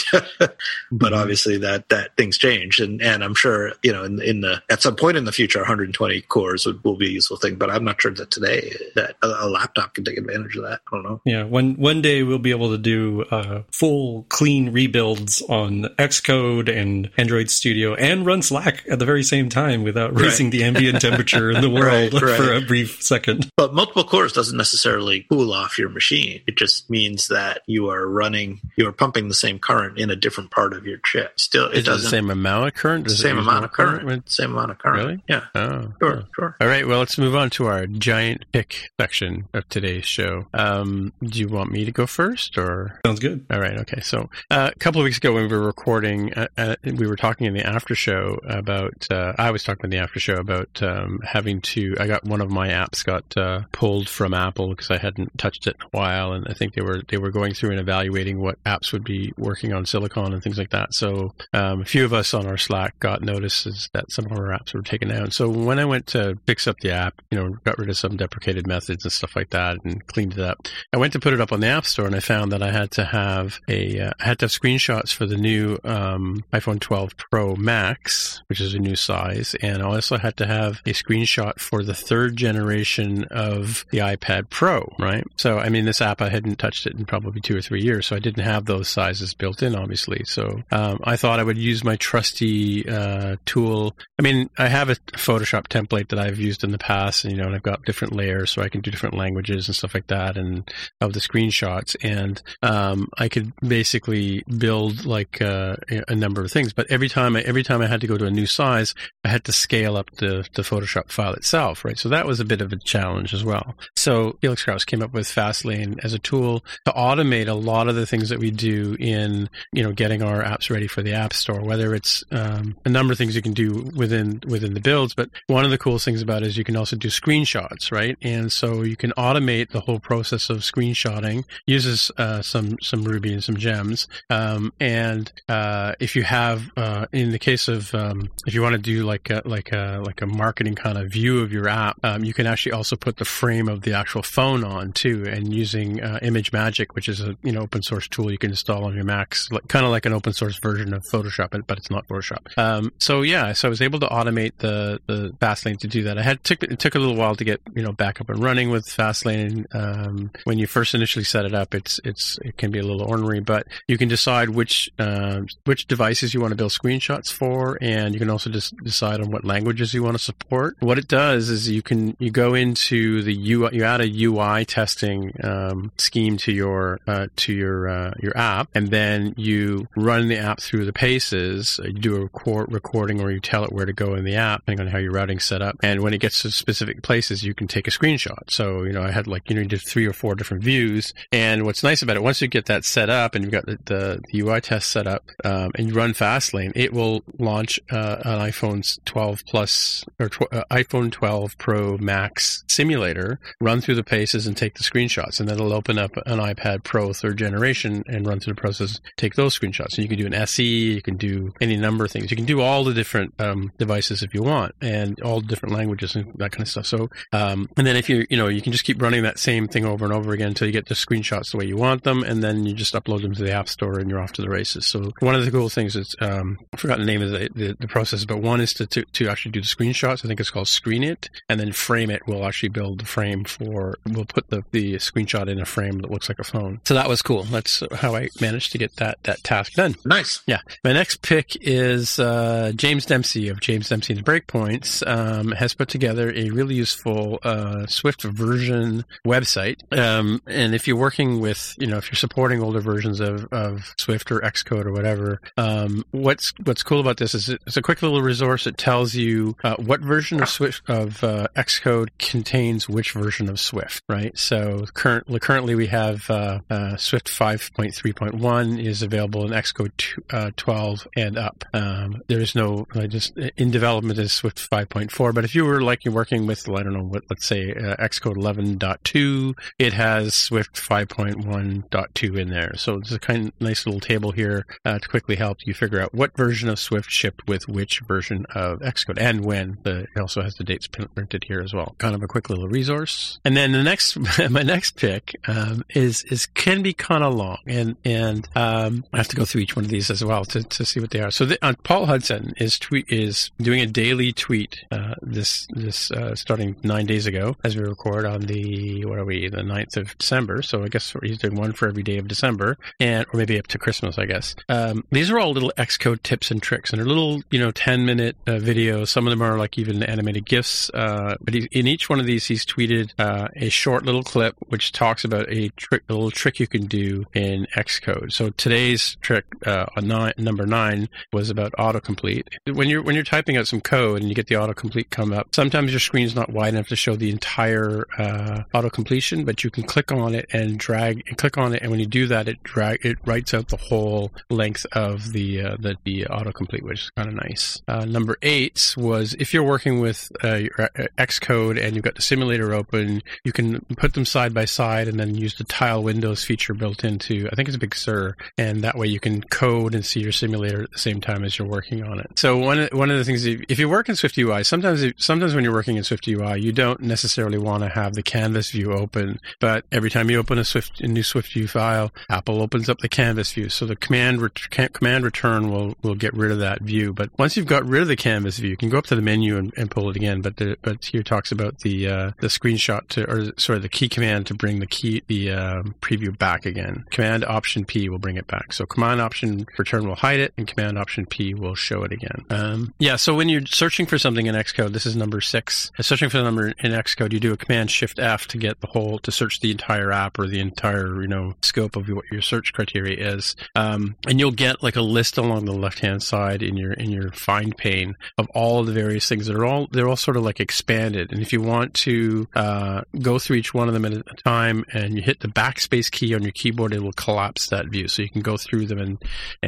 but obviously, Obviously, that that things change, and and I'm sure you know in, in the at some point in the future, one hundred twenty cores would, will be a useful thing. But I'm not sure that today that a, a laptop can take advantage of that. I don't know. Yeah, one one day we'll be able to do uh, full clean rebuilds on Xcode and Android Studio and run Slack at the very same time without raising right. the ambient temperature in the world right, right. for a brief second. But multiple cores doesn't necessarily cool off your machine. It just means that you are running, you are pumping the same current in a different part of your chip. Still, it Is doesn't. It the same amount of current? Does same amount of current. current. Same amount of current. Really? Yeah. Oh, sure, oh. sure. All right. Well, let's move on to our giant pick section of today's show. Um, do you want me to go first, or? Sounds good. All right. Okay. So uh, a couple of weeks ago, when we were recording, uh, uh, we were talking in the after show about. Uh, I was talking in the after show about um, having to. I got one of my apps got uh, pulled from Apple because I hadn't touched it in a while, and I think they were they were going through and evaluating what apps would be working on Silicon and things like that. So um, a few of us on our Slack got notices that some of our apps were taken down. So when I went to fix up the app, you know, got rid of some deprecated methods and stuff like that and cleaned it up, I went to put it up on the App Store and I found that I had to have a, uh, I had to have screenshots for the new um, iPhone twelve Pro Max, which is a new size, and I also had to have a screenshot for the third generation of the iPad Pro, right? So, I mean, this app, I hadn't touched it in probably two or three years, so I didn't have those sizes built in, obviously. So um, I thought I would use my trusty uh, tool. I mean, I have a Photoshop template that I've used in the past, and, you know, and I've got different layers so I can do different languages and stuff like that, and of the screenshots. And um, I could basically build like uh, a number of things. But every time I, every time I had to go to a new size, I had to scale up the, the Photoshop file itself, right? So that was a bit of a challenge as well. So Felix Krause came up with Fastlane as a tool to automate a lot of the things that we do in, you know, getting our apps ready ready for the App Store, whether it's um, a number of things you can do within within the builds. But one of the coolest things about it is you can also do screenshots, right? And so you can automate the whole process of screenshotting, uses uh, some some Ruby and some gems. Um, and uh, if you have, uh, in the case of, um, if you want to do like a, like a, like a marketing kind of view of your app, um, you can actually also put the frame of the actual phone on too, and using uh, ImageMagick, which is a you know open source tool you can install on your Macs, like, kind of like an open source version of Photoshop, but it's not Photoshop. Um, so yeah, so I was able to automate the the Fastlane to do that. I had took it took a little while to get you know back up and running with Fastlane. Um, when you first initially set it up, it's it's it can be a little ornery, but you can decide which uh, which devices you want to build screenshots for, and you can also just decide on what languages you want to support. What it does is you can you go into the U I, you add a U I testing um, scheme to your uh, to your uh, your app, and then you run the app through the paces. You do a record, recording, or you tell it where to go in the app, depending on how your routing's set up. And when it gets to specific places, you can take a screenshot. So you know, I had like you know, you did three or four different views. And what's nice about it, once you get that set up and you've got the, the, the U I test set up, um, and you run Fastlane, it will launch uh, an iPhone twelve Plus or tw- uh, iPhone twelve Pro Max simulator, run through the paces and take the screenshots, and then it'll open up an iPad Pro third generation and run through the process, take those screenshots. And you can do an S E, you can do any number of things. You can do all the different um, devices if you want, and all the different languages and that kind of stuff. So, um, and then if you you know you can just keep running that same thing over and over again until you get the screenshots the way you want them, and then you just upload them to the App Store and you're off to the races. So one of the cool things is um, I forgot the name of the, the, the process, but one is to, to to actually do the screenshots. I think it's called Screen It, and then Frame It will actually build the frame for. We'll put the the screenshot in a frame that looks like a phone. So that was cool. That's how I managed to get that that task done. Nice. Yeah. My next pick is uh, James Dempsey of James Dempsey and the Breakpoints um, has put together a really useful uh, Swift version website. Um, and if you're working with, you know, if you're supporting older versions of, of Swift or Xcode or whatever, um, what's what's cool about this is it's a quick little resource. It tells you uh, what version of Swift of uh, Xcode contains which version of Swift, right? So currently, currently we have uh, uh, Swift five point three point one is available in Xcode twelve and up. Um, there is no uh, just in development is Swift five point four, but if you were like you're working with, I don't know, what, let's say uh, Xcode eleven point two, it has Swift five point one point two in there. So it's a kind of nice little table here uh, to quickly help you figure out what version of Swift shipped with which version of Xcode and when. The, it also has the dates printed here as well. Kind of a quick little resource. And then the next, my next pick um, is is can be kind of long, and and um, I have to go through each one of these as well to, to see what they are. So the, uh, Paul Hudson is tweet is doing a daily tweet uh, this this uh, starting nine days ago as we record on the what are we the ninth of December. So I guess he's doing one for every day of December, and or maybe up to Christmas, I guess. Um, these are all little Xcode tips and tricks, and they're little you know ten minute uh, videos. Some of them are like even animated GIFs. Uh, but he, in each one of these, he's tweeted uh, a short little clip which talks about a trick, a little trick you can do in Xcode. So today's trick uh, on nine, number nine was about autocomplete. When you're when you're typing out some code and you get the autocomplete come up, sometimes your screen's not wide enough to show the entire uh, autocompletion, but you can click on it and drag and click on it, and when you do that, it drag it writes out the whole length of the uh, the, the autocomplete, which is kind of nice. Uh, number eight was if you're working with uh, your Xcode and you've got the simulator open, you can put them side by side and then use the tile windows feature built into, I think it's a Big Sur, and that way you can code and see your simulator at the same time as you're working on it. So one of, one of the things, if you work in Swift U I, sometimes sometimes when you're working in Swift U I, you don't necessarily want to have the canvas view open, but every time you open a Swift a new Swift view file, Apple opens up the canvas view. So the command ret- command return will will get rid of that view. But once you've got rid of the canvas view, you can go up to the menu and, and pull it again. But the, but here talks about the uh, the screenshot to, or sorry, the key command to bring the key the uh, preview back again. Command Option P will bring it back. So Command Option Return will hide it, and Command Option P will show it again. Um, yeah. So when you're searching for something in Xcode, this is number six. Searching for the number in Xcode, you do a Command Shift F to get the whole to search the entire app or the entire you know scope of what your search criteria is, um, and you'll get like a list along the left hand side in your in your find pane of all the various things that are all they're all sort of like expanded. And if you want to uh, go through each one of them at a time and you hit the backspace key on your keyboard, it will collapse that view, so you can go through them and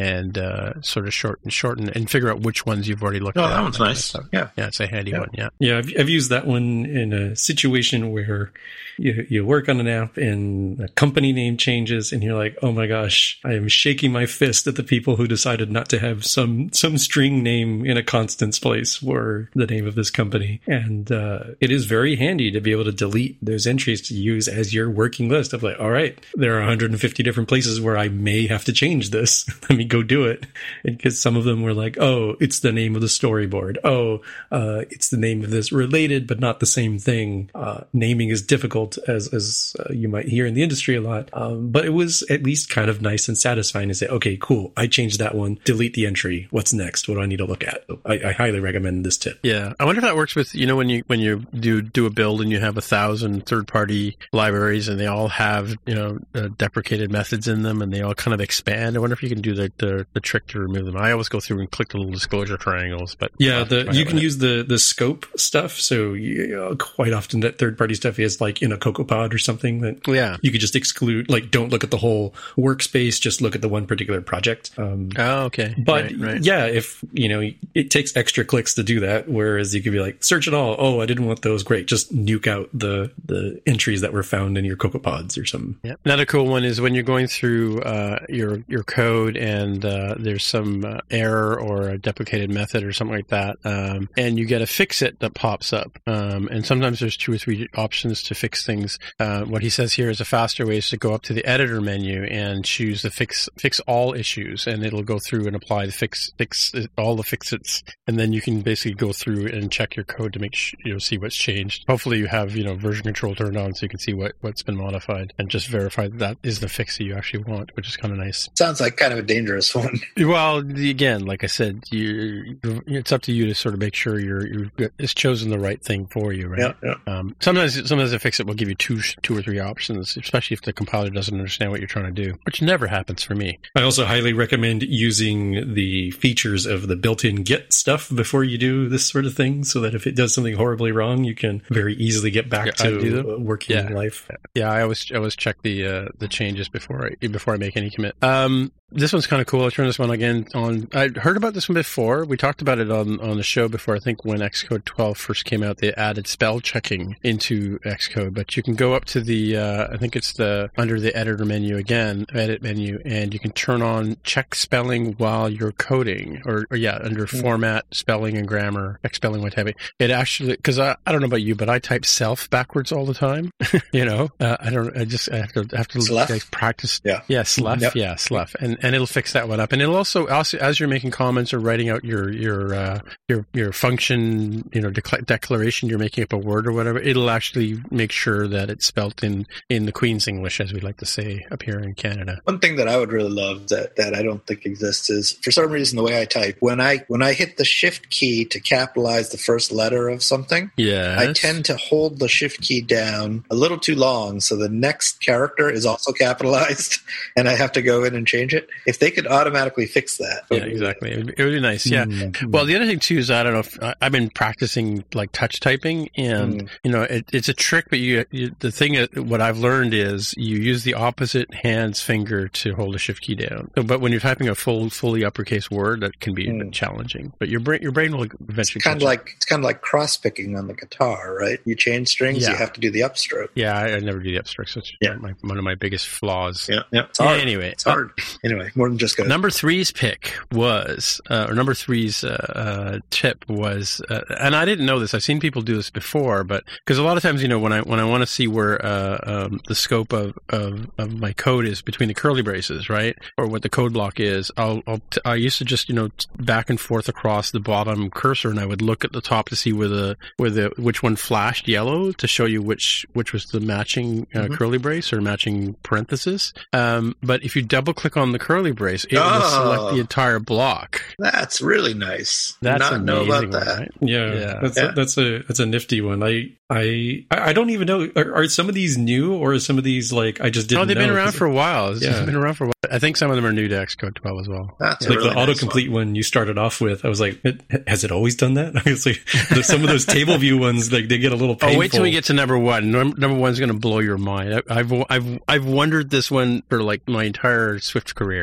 and uh, sort of shorten, shorten, and figure out which ones you've already looked Oh, at. that one's nice. Kind of Yeah. Yeah, it's a handy Yeah. one, yeah. Yeah, I've, I've used that one in a situation where you, you work on an app and a company name changes and you're like, oh my gosh, I am shaking my fist at the people who decided not to have some, some string name in a constants place for the name of this company. And uh, it is very handy to be able to delete those entries to use as your working list of like, all right, there are one hundred fifty different places where I may have to change this. Let me go do it. Because some of them were like, oh, it's the name of the storyboard. Oh, uh, it's the name of this related, but not the same thing. Uh, naming is difficult, as as uh, you might hear in the industry a lot. Um, but it was at least kind of nice and satisfying to say, okay, cool, I changed that one. Delete the entry. What's next? What do I need to look at? I, I highly recommend this tip. Yeah, I wonder if that works with, you know, when you when you do do a build and you have a thousand third party libraries and they all have, you know, uh, deprecated methods in them and they all kind of expand. I wonder if you can do the, the the trick to remove them. I always go through and click the little disclosure triangles, but yeah, the you can use the the scope stuff. So you, uh, quite often that third party stuff is like in a CocoaPod or something that yeah. you could just exclude. Like, don't look at the whole workspace, just look at the one particular project. Um, oh, okay. But right, right. yeah, if you know, it takes extra clicks to do that. Whereas you could be like, search it all. Oh, I didn't want those. Great, just nuke out the the entries that were found in your CocoaPods or something. Yeah. Another cool one is when you're going through uh, your your code and uh, there's some uh, error or a deprecated method or something like that, um, and you get a fix it that pops up. Um, and sometimes there's two or three options to fix things. Uh, what he says here is a faster way is to go up to the editor menu and choose the fix fix all issues, and it'll go through and apply the fix fix all the fix-its, and then you can basically go through and check your code to make sh- you know see what's changed. Hopefully, you have you know version control turned on so you can see what what's been modified and just verify that, that is the fix that you actually want, which is kind of nice. Sounds like kind of a dangerous one. Well, again, like I said, you, it's up to you to sort of make sure you're, you're it's chosen the right thing for you, right? Yeah, yeah. Um, sometimes, sometimes a fix it will give you two, two or three options, especially if the compiler doesn't understand what you're trying to do, which never happens for me. I also highly recommend using the features of the built-in Git stuff before you do this sort of thing, so that if it does something horribly wrong, you can very easily get back Yeah, to working Yeah. life. Yeah, I always I always check the uh, the changes before I before I make any commit. Um, this one's kind of cool. I'll turn this one again on. I heard about this one before. We talked about it on, on the show before. I think when Xcode twelve first came out, they added spell checking into Xcode. But you can go up to the uh, I think it's the under the editor menu again, edit menu, and you can turn on check spelling while you're coding, or, or yeah, under mm-hmm. format, spelling and grammar, check spelling while typing. It actually, because I, I don't know about you, but I type self backwards all the time. you know, uh, I don't. I just I have to I have to like, practice. Yeah, yeah, slough. Yep. Yeah, slough, and and it'll fix that one up. And it'll also, also as you're making comments or writing out your your uh, your your function, you know, dec- declaration, you're making up a word or whatever. It'll actually make sure that it's spelt in in the Queen's English, as we like to say up here in Canada. One thing that I would really love that that I don't think exists is, for some reason, the way I type, when I when I hit the Shift key to capitalize the first letter of something, yes. I tend to hold the Shift key down a little too long, so the next character is also capitalized, and I have to go in and change it. If they could automatically fix that. Yeah, exactly. It would, it would be nice. Yeah. Mm-hmm. Well, the other thing too is, I don't know if I, I've been practicing like touch typing, and mm. you know, it, it's a trick, but you, you the thing that what I've learned is you use the opposite hand's finger to hold a Shift key down. So, but when you're typing a full, fully uppercase word, that can be mm. challenging. But your brain, your brain will eventually. It's kind of like it's kind of like cross picking on the guitar, right? You change strings, yeah. you have to do the upstroke. Yeah, I, I never do the upstroke. So it's yeah. my, one of my biggest flaws. Yeah, yeah. It's hard. Yeah, anyway, it's hard. Uh, anyway, more than just go. Number three's pick was, uh, or number three's uh, uh, tip was, uh, and I didn't know this. I've seen people do this before, but because a lot of times, you know, when I when I want to see where uh, um, the scope of, of of my code is between the curly braces, right, or what the code block is, I'll, I'll t- I used to just you know back and forth across the bottom cursor, and I would look at the top to see where the where the which one flashed yellow to show you which which was the matching uh, mm-hmm. curly brace or matching parenthesis. Um, but if you double click on the curly brace, it oh, will select the entire block. That's really nice. That's Not amazing know about one, that. Right? Yeah, yeah. That's yeah. A, that's a that's a nifty one. I I I don't even know. Are, are some of these new, or are some of these like I just didn't? Oh, they've know been around for a while. It's yeah. been around for a while. I think some of them are new to Xcode twelve as well. That's like really the nice autocomplete one. one you started off with. I was like, it, has it always done that? I was like, some of those table view ones, like they get a little painful. Oh, wait till we get to number one. Number one's going to blow your mind. I, I've I've I've wondered this one for like my entire Swift career.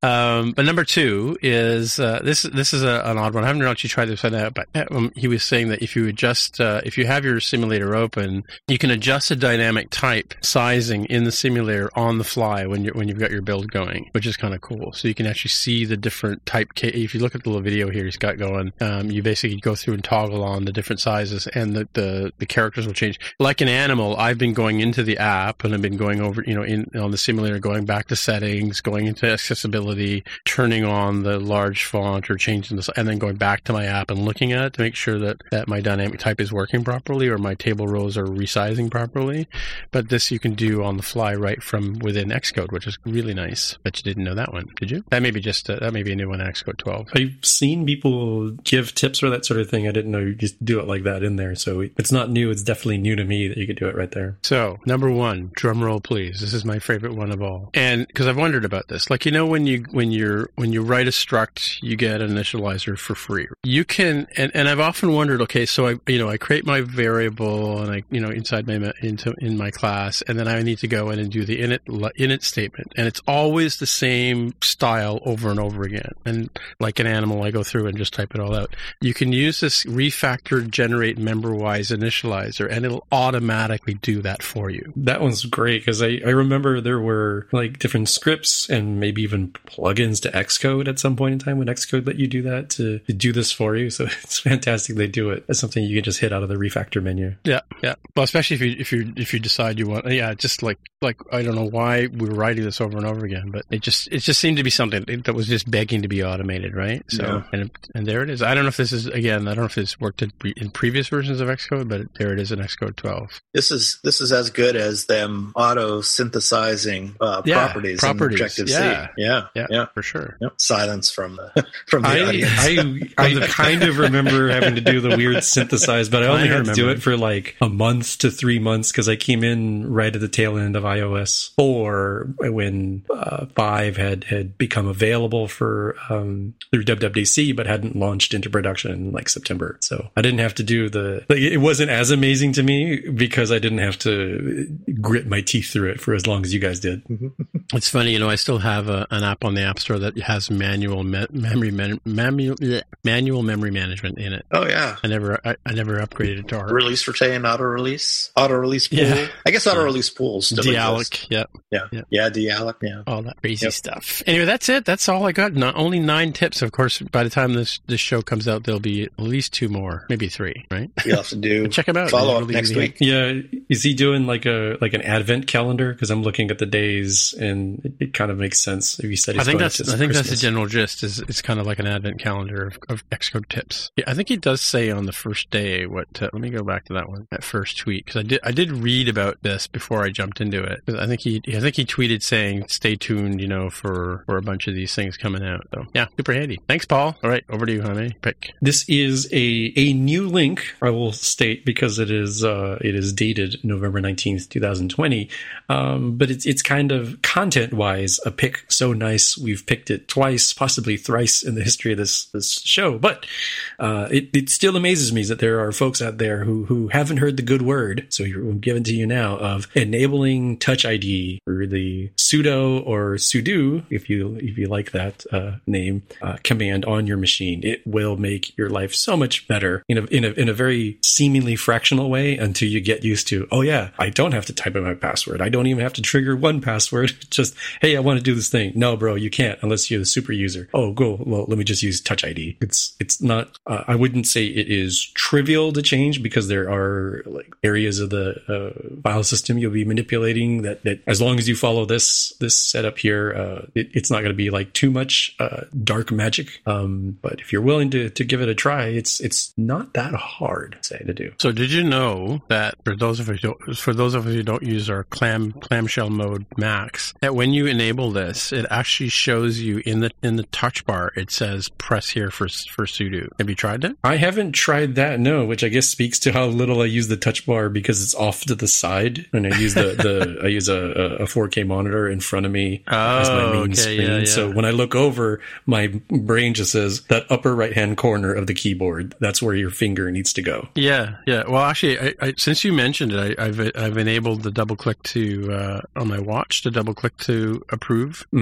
Um, but number two is uh, this. This is a, an odd one. I haven't actually tried this one out, but um, he was saying that if you adjust, uh, if you have your simulator open, you can adjust the dynamic type sizing in the simulator on the fly when you when you've got your build going, which is kind of cool. So you can actually see the different type. If you look at the little video here he's got going, um, you basically go through and toggle on the different sizes, and the, the the characters will change. Like an animal, I've been going into the app and I've been going over, you know, in on the simulator, going back to settings, going into accessibility, turning on the large font or changing this, and then going back to my app and looking at it to make sure that, that my dynamic type is working properly or my table rows are resizing properly. But this you can do on the fly right from within Xcode, which is really nice. Bet you didn't know that one, did you? That may be just a, that may be a new one in Xcode twelve. I've seen people give tips for that sort of thing. I didn't know you just do it like that in there. So it's not new. It's definitely new to me that you could do it right there. So number one, drum roll, please. This is my favorite one of all. And because I've wondered about this, like, you know, when you when you're when you write a struct, you get an initializer for free. You can, and, and I've often wondered, okay, so I you know I create my variable and I you know inside my into in my class, and then I need to go in and do the init init statement, and it's always the same style over and over again. And like an animal, I go through and just type it all out. You can use this refactor generate member-wise initializer, and it'll automatically do that for you. That one's great because I, I remember there were like different scripts and maybe even plugins to Xcode at some point in time when Xcode let you do that to, to do this for you. So it's fantastic they do it. It's something you can just hit out of the refactor menu. Yeah, yeah. Well, especially if you if you if you decide you want, yeah, just like like I don't know why we were writing this over and over again, but it just it just seemed to be something that was just begging to be automated, right? So Yeah. and and there it is. I don't know if this is again. I don't know if this worked in, pre, in previous versions of Xcode, but there it is in Xcode twelve. This is this is as good as them auto synthesizing uh, Yeah, properties, properties. in Objective Yeah. C. Yeah, Yeah, yeah. for sure. Yep. Silence from the from the I, audience. I, I kind of remember having to do the weird synthesize, but I only I had to do remember. it for like a month to three months because I came in right at the tail end of iOS four when uh, five had, had become available for um, through W W D C, but hadn't launched into production in like September. So I didn't have to do the, like, it wasn't as amazing to me because I didn't have to grit my teeth through it for as long as you guys did. It's funny, you know, I still have a, an app on the App Store that has manual me- memory man- manual bleh, manual memory management in it. Oh yeah. I never I, I never upgraded it to art. Release retain, auto release, auto release pool. Yeah. I guess auto release pools still exist. Dialog, yep. Yeah, Yeah. yeah, Dialog. Yeah. All that crazy Yep. stuff. Anyway, that's it. That's all I got. Not only nine tips. Of course, by the time this this show comes out, there'll be at least two more, maybe three. Right? You'll have to do Check 'em out. follow They're up really next easy. week. Yeah, is he doing like a like an advent calendar? Because I'm looking at the days, and it, it kind of makes sense. If you said he's I think going that's to I think that's the Christmas. general gist. Is it's kind of like an advent calendar of, of Xcode tips. Yeah, I think he does say on the first day what. Uh, let me go back to that one. That first tweet, because I did I did read about this before I jumped into it. 'Cause I think he I think he tweeted saying stay tuned, you know, for for a bunch of these things coming out. So yeah, super handy. Thanks, Paul. All right, over to you, Jaime. Pick. This is a a new link. I will state because it is uh, it is dated November nineteenth, twenty twenty. Um, but it's it's kind of content wise a pick so nice we've picked it twice, possibly thrice in the history of this this show. But uh, it it still amazes me that there are folks out there who who haven't heard the good word. So you're given to you now of enabling Touch I D or the sudo or sudo, if you if you like that uh, name uh, command on your machine. It will make your life so much better in a in a in a very seemingly fractional way until you get used to, oh yeah, I don't have to type in my password. I don't even have to trigger one password. Just, hey, I want to do this thing. No, bro, you can't unless you're the super user. Oh, go. Well, let me just use Touch I D. It's it's not. Uh, I wouldn't say it is trivial to change because there are like areas of the uh, file system you'll be manipulating that, that as long as you follow this this setup here, uh, it, it's not going to be like too much uh, dark magic. Um, but if you're willing to to give it a try, it's it's not that hard, say, to do. So did you know that for those of us who don't, for those of us who don't use our clam clamshell mode Macs, that when you enable this, it actually shows you in the in the touch bar. It says press here for for sudo. Have you tried it? I haven't tried that, no, which I guess speaks to how little I use the touch bar because it's off to the side, and I use the, the I use a, a four K monitor in front of me Oh, as my main okay, screen. yeah, yeah. So when I look over, my brain just says that upper right hand corner of the keyboard. That's where your finger needs to go. Yeah, yeah. Well, actually, I, I, since you mentioned it, I, I've I've enabled the double click to uh, on my watch to double click to approve, Mhm. so I can actually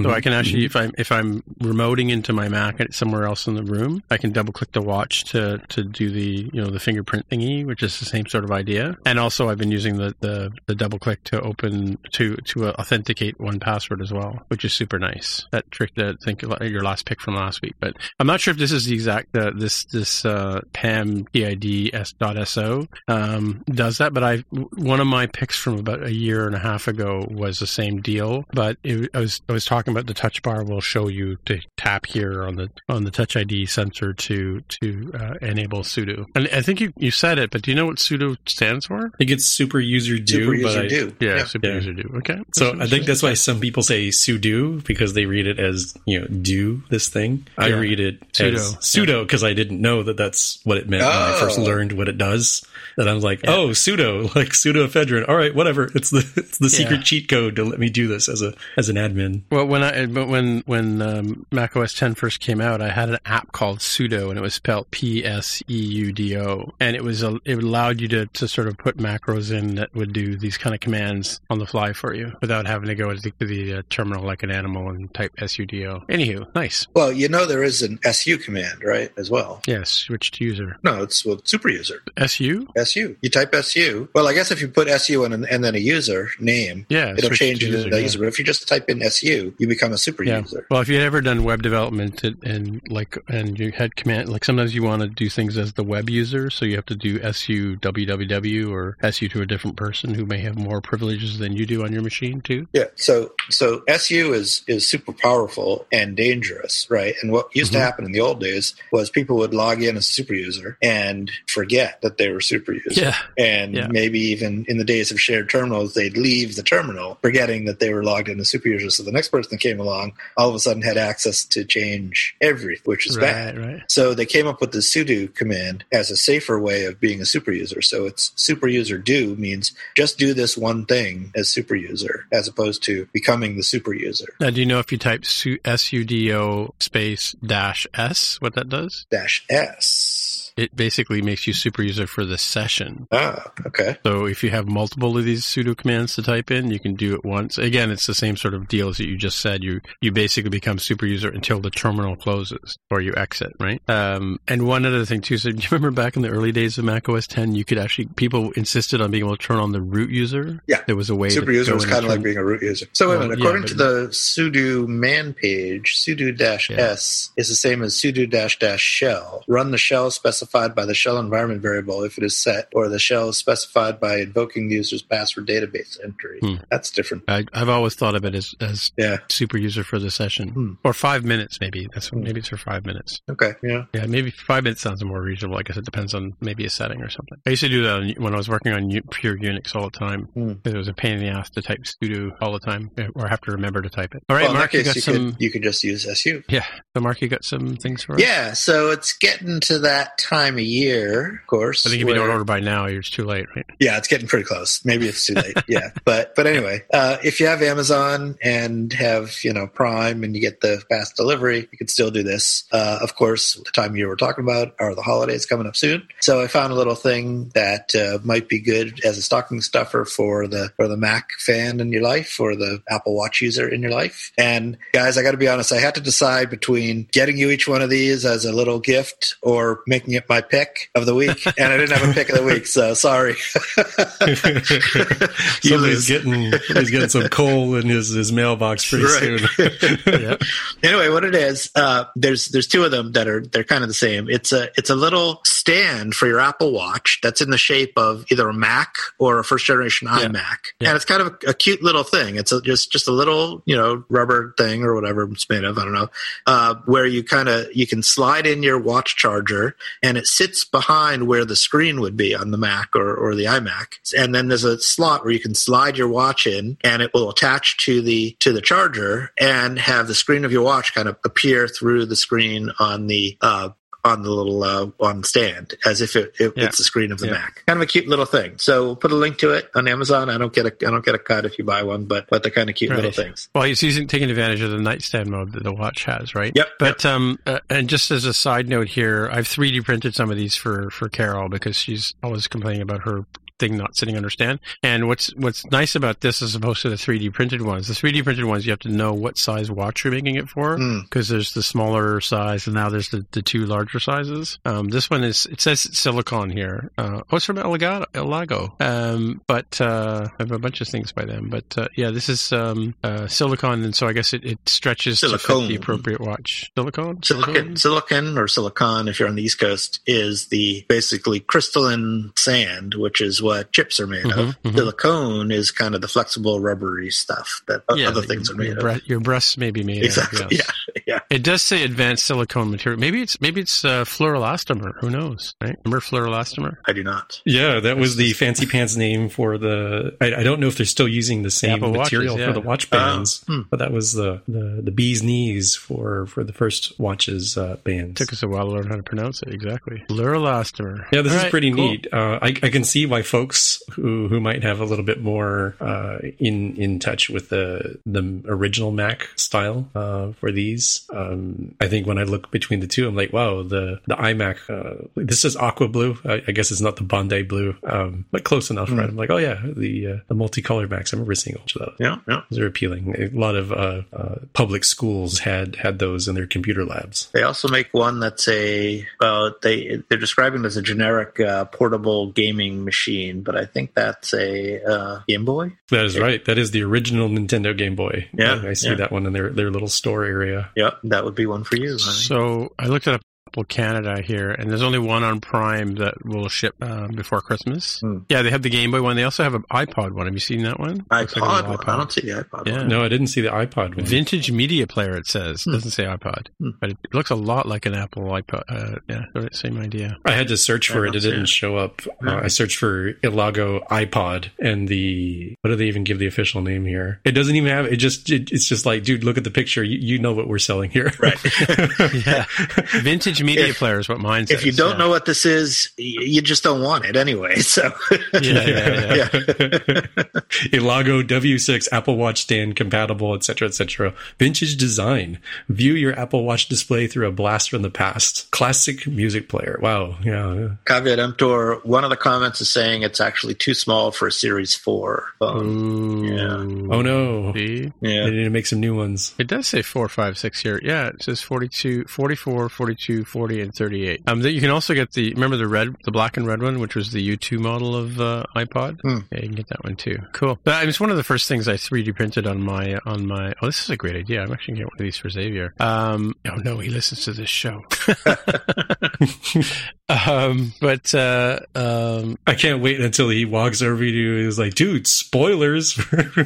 actually, if I'm if I'm remoting into my Mac somewhere else in the room, I can double click the watch to, to do the you know the fingerprint thingy, which is the same sort of idea. And also, I've been using the, the, the double click to open to to uh, authenticate one password as well, which is super nice. That trick that I think your last pick from last week, but I'm not sure if this is the exact uh, this this uh, P A M P I D S.so um, does that. But I one of my picks from about a year and a half ago was the same deal, but it, I was I was talking about the touch bar will show you to tap here on the on the Touch I D sensor to to uh, enable sudo. And I think you, you said it, but do you know what sudo stands for? I think it's super user do. Super but user I, do. Yeah, Yeah. super Yeah. user do. Okay. So I think that's why some people say sudo, because they read it as, you know, do this thing. I Yeah. read it Sudo. as sudo because I didn't know that that's what it meant when I first Oh. learned what it does. That I was like, oh, sudo, like pseudoephedrine. All right, whatever. It's the it's the secret Yeah. cheat code to let me do this as a as an admin. Well, when I but when when um, Mac O S ten first came out, I had an app called Sudo, and it was spelled P S E U D O, and it was a, it allowed you to, to sort of put macros in that would do these kind of commands on the fly for you without having to go to the, to the uh, terminal like an animal and type S U D O. Anywho, nice. Well, you know there is an S U command, right, as well. Yes, switch to user. No, it's well, super user. S U? S U. You type S U. Well, I guess if you put S U in and, and then a user name, Yeah, it'll switch change to it into user, the yeah. user. But if you just type in S U, you become a super Yeah. user. Well, if you had ever done web development and, and like and you had command like sometimes you want to do things as the web user, so you have to do S U www or S U to a different person who may have more privileges than you do on your machine too. Yeah. So so S U is is super powerful and dangerous, right? And what used Mhm. to happen in the old days was people would log in as a super user and forget that they were super user. Yeah. And Yeah. maybe even in the days of shared terminals, they'd leave the terminal forgetting that they were logged in as super user. So the next person that came along all of a sudden had access to change everything, which is Right, bad. right. So they came up with the sudo command as a safer way of being a super user. So it's super user do means just do this one thing as super user as opposed to becoming the super user. Now, do you know if you type su- S U D O space dash S, what that does? Dash S. It basically makes you super user for the session. Ah, okay. So if you have multiple of these sudo commands to type in, you can do it once. Again, it's the same sort of deal as that you just said. You you basically become super user until the terminal closes or you exit, right? Um, and one other thing too. So do you remember back in the early days of Mac O S ten, you could actually people insisted on being able to turn on the root user. Yeah. There was a way. Super to user go was in kind and of like turn- being a root user. So wait a Well, minute. yeah, According but- to the sudo man page, sudo dash Yeah. S is the same as sudo dash dash shell. Run the shell specified by the shell environment variable if it is set, or the shell is specified by invoking the user's password database entry. Hmm. That's different. I, I've always thought of it as, as Yeah. super user for the session, Hmm. or five minutes maybe. That's Hmm. maybe it's for five minutes. Okay. Yeah. Yeah, maybe five minutes sounds more reasonable. I guess it depends on maybe a setting or something. I used to do that on, when I was working on U- pure Unix all the time. Hmm. It was a pain in the ass to type sudo all the time, or have to remember to type it. All right, Well, in Mark, that you case, got you, some. could, you could just use S U. Yeah, so Mark, you got some things for us. Yeah, so it's getting to that time of year, of course. I think if you don't where- order by now, it's too late, right? Yeah, it's getting pretty close. Maybe it's too late. Yeah, but but anyway, uh, if you have Amazon and have you know Prime and you get the fast delivery, you can still do this. Uh, of course, the time of year we're talking about are the holidays coming up soon. So I found a little thing that uh, might be good as a stocking stuffer for the for the Mac fan in your life or the Apple Watch user in your life. And guys, I got to be honest, I had to decide between getting you each one of these as a little gift or making it my pick of the week, and I didn't have a pick of the week, so sorry. You Somebody's lose. getting somebody's getting some coal in his, his mailbox pretty Right. soon. Yeah. Anyway, what it is, uh, there's there's two of them that are they're kind of the same. It's a it's a little stand for your Apple Watch that's in the shape of either a Mac or a first generation Yeah. iMac, Yeah. and it's kind of a, a cute little thing. It's a, just just a little you know rubber thing or whatever it's made of. I don't know, uh, where you kind of you can slide in your watch charger, and it sits behind where the screen would be on the Mac or or the iMac, and then there's a slot where you can slide your watch in, and it will attach to the to the charger and have the screen of your watch kind of appear through the screen on the uh, on the little uh, on the stand as if it, it, Yeah. it's the screen of the Yeah. Mac. Kind of a cute little thing. So we'll put a link to it on Amazon. I don't get a I don't get a cut if you buy one, but but they're kind of cute Right. little things. Well, he's using taking advantage of the nightstand mode that the watch has, right? Yep, But um, uh, and just as a side note here, I've three D printed some of these for for Carol because she's always complaining about her thing not sitting under stand. And what's what's nice about this as opposed to the three D printed ones, the three D printed ones, you have to know what size watch you're making it for, because mm. there's the smaller size and now there's the, the two larger sizes. Um, this one is, it says silicon here. Uh, oh, it's from Elago. Elago. Um, but uh, I have a bunch of things by them. But uh, yeah, this is um, uh, silicon, and so I guess it, it stretches silicone. to fit the appropriate watch. Silicon? Silicon, silicon or silicon, if you're on the East Coast, is the basically crystalline sand, which is what chips are made mm-hmm, of. Mm-hmm. Silicone is kind of the flexible rubbery stuff that yeah, other things your, are made your of. Bre- your breasts may be made exactly. of. Exactly. Yes. Yeah. Yeah. It does say advanced silicone material. Maybe it's maybe it's uh, fluoroelastomer. Who knows? Right? Remember fluoroelastomer? I do not. Yeah, that was the fancy pants name for the. I, I don't know if they're still using the same Apple material watches, yeah. for the watch bands, uh, hmm. but that was the, the, the bee's knees for, for the first watches uh, bands. Took us a while to learn how to pronounce it exactly. Fluoroelastomer. Yeah, this All is right, pretty cool. neat. Uh, I, I can see why folks who, who might have a little bit more uh, in in touch with the the original Mac style uh, for these. Um, I think when I look between the two, I'm like, wow, the the iMac. Uh, this is aqua blue. I, I guess it's not the Bondi blue, um, but close enough, mm. right? I'm like, oh yeah, the uh, the multicolored Macs. I remember seeing a bunch of those. Yeah, yeah, those are appealing. A lot of uh, uh, public schools had had those in their computer labs. They also make one that's a uh, they they're describing it as a generic uh, portable gaming machine, but I think that's a uh, Game Boy. That is right. That is the original Nintendo Game Boy. Yeah, I, I see yeah. that one in their their little store area. Yep, that would be one for you. Honey. So I looked it up. Canada here, and there's only one on Prime that will ship uh, before Christmas. Hmm. Yeah, they have the Game Boy one. They also have an iPod one. Have you seen that one? iPod? Like iPod. I don't see the iPod yeah. one. No, I didn't see the iPod one. Vintage media player, it says. Hmm. Doesn't say iPod. Hmm. But it looks a lot like an Apple iPod. Uh, yeah, same idea. I had to search for it. It didn't it. show up. Hmm. Uh, I searched for Elago iPod, and the... What do they even give the official name here? It doesn't even have... It just... It, it's just like, dude, look at the picture. You, you know what we're selling here. Right. yeah. Vintage media if, player is what mine says. If you don't yeah. know what this is, you just don't want it anyway. So yeah, yeah, yeah. yeah. Elago W six Apple Watch stand compatible, et cetera, et cetera. Vintage design. View your Apple Watch display through a blast from the past. Classic music player. Wow. Yeah. Caveat emptor. One of the comments is saying it's actually too small for a Series four phone. Ooh. Yeah. Oh no. See? Yeah. They need to make some new ones. It does say four, five, six here. Yeah, it says forty-two, forty-four, forty-two, forty, and thirty-eight. Um, you can also get the, remember the red, the black and red one, which was the U two model of uh, iPod? Hmm. Yeah, you can get that one too. Cool. But it's one of the first things I three D printed on my, on my, oh, this is a great idea. I'm actually going to get one of these for Xavier. Um, oh no, he listens to this show. um, but, uh, um, I can't wait until he walks over to you and is like, dude, spoilers.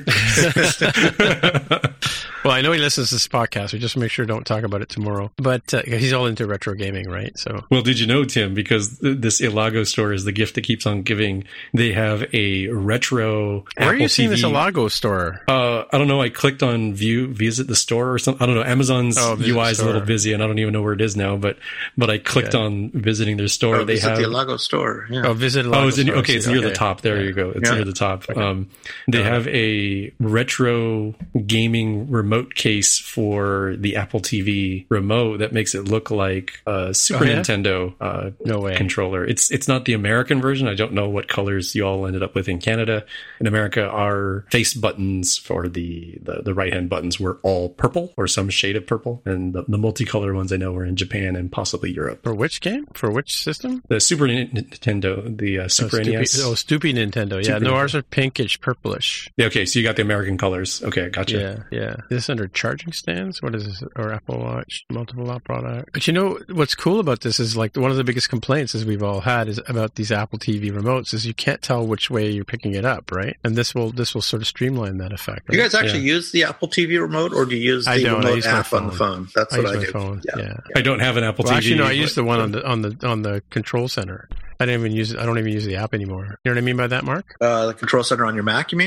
Well, I know he listens to this podcast. We just make sure don't talk about it tomorrow. But uh, he's all into retro gaming, right? So, well, did you know, Tim? Because th- this Elago store is the gift that keeps on giving. They have a retro. Where Apple are you seeing T V. this Elago store? Uh, I don't know. I clicked on view, visit the store or something. I don't know. Amazon's oh, U I is a little busy, and I don't even know where it is now. But but I clicked yeah. on visiting their store. Oh, they visit have the Elago store. Yeah. Oh, visit Elago oh, it's in, store. okay. It's near okay. the top. There yeah. you go. It's yeah. near the top. Okay. Um, they uh, have a retro gaming remote case for the Apple T V remote that makes it look like a Super oh, yeah? Nintendo uh, no way. controller. It's it's not the American version. I don't know what colors you all ended up with in Canada. In America, our face buttons for the, the, the right-hand buttons were all purple or some shade of purple. And the, the multicolor ones I know were in Japan and possibly Europe. For which game? For which system? The Super Nintendo, the uh, Super oh, N E S. Oh, Stoopy Nintendo. Yeah, Super no, Nintendo. ours are pinkish, purplish. Yeah, okay, so you got the American colors. Okay, gotcha. Yeah, yeah. Is this under charging stands? What is this? Or Apple Watch, multiple app product? But you know, what's cool about this is like one of the biggest complaints as we've all had is about these Apple T V remotes is you can't tell which way you're picking it up, right? And this will this will sort of streamline that effect. Right? You guys actually yeah. use the Apple T V remote, or do you use the I don't. remote I use app on the phone? That's I what use I my do. phone. Yeah. Yeah. I don't have an Apple well, T V. Actually, no, I but, use the one on the on the on the control center. I don't even use it. I don't even use the app anymore. You know what I mean by that, Mark? Uh, the control center on your Mac, you mean?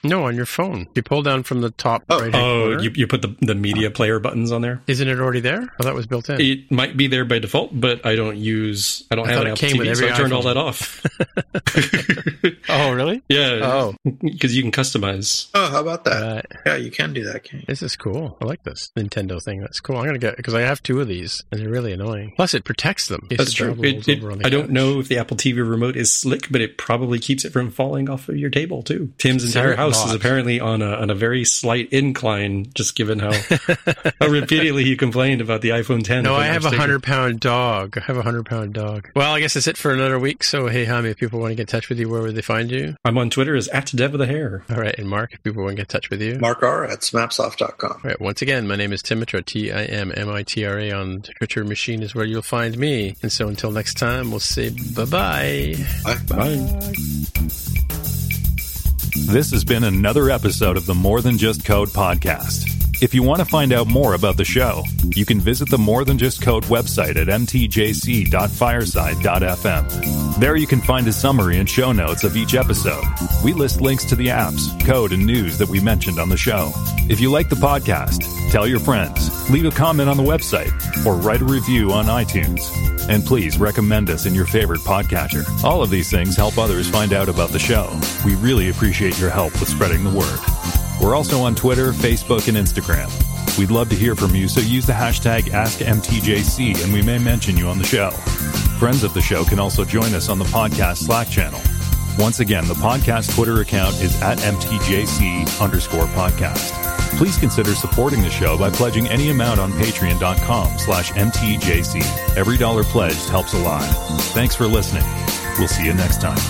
No, on your phone. You pull down from the top Oh. right. Oh, you, you put the, the media player buttons on there? Isn't it already there? Oh, that was built in. It might be there by default, but I don't use, I don't I have thought an it Apple came T V, with so I every turned all iPhone. that off. Oh, really? Yeah. Oh. Because you can customize. Oh, how about that? Right. Yeah, you can do that, can't you? This is cool. I like this Nintendo thing. That's cool. I'm going to get, because I have two of these, and they're really annoying. Plus, it protects them. in case That's the true. dog It, rolls it, over on the I don't couch. know if the Apple T V remote is slick, but it probably keeps it from falling off of your table, too. Tim's It's entire very house odd. is apparently on a, on a very slight incline, just given how, how repeatedly he complained about the iPhone ten. No, if I I'm have not a mistaken. hundred pound dog. I have a hundred pound dog. Well, I guess that's it for another week. So, hey, Hami, if people want to get in touch with you, where would they find you? I'm on Twitter as at Dev with a hair. All right. And Mark, if people want to get in touch with you. Mark R at smapsoft dot com. All right. Once again, my name is Timitra, T I M M I T R A. On Twitter Machine is where you'll find me. And so until next time, we'll say bye-bye. Bye. Bye. This has been another episode of the More Than Just Code podcast. If you want to find out more about the show, you can visit the More Than Just Code website at m t j c dot fireside dot f m. There you can find a summary and show notes of each episode. We list links to the apps, code, and news that we mentioned on the show. If you like the podcast, tell your friends, leave a comment on the website, or write a review on iTunes. And please recommend us in your favorite podcatcher. All of these things help others find out about the show. We really appreciate your help with spreading the word. We're also on Twitter, Facebook, and Instagram. We'd love to hear from you, so use the hashtag Ask M T J C and we may mention you on the show. Friends of the show can also join us on the podcast Slack channel. Once again, the podcast Twitter account is at M T J C underscore podcast. Please consider supporting the show by pledging any amount on patreon.com slash MTJC. Every dollar pledged helps a lot. Thanks for listening. We'll see you next time.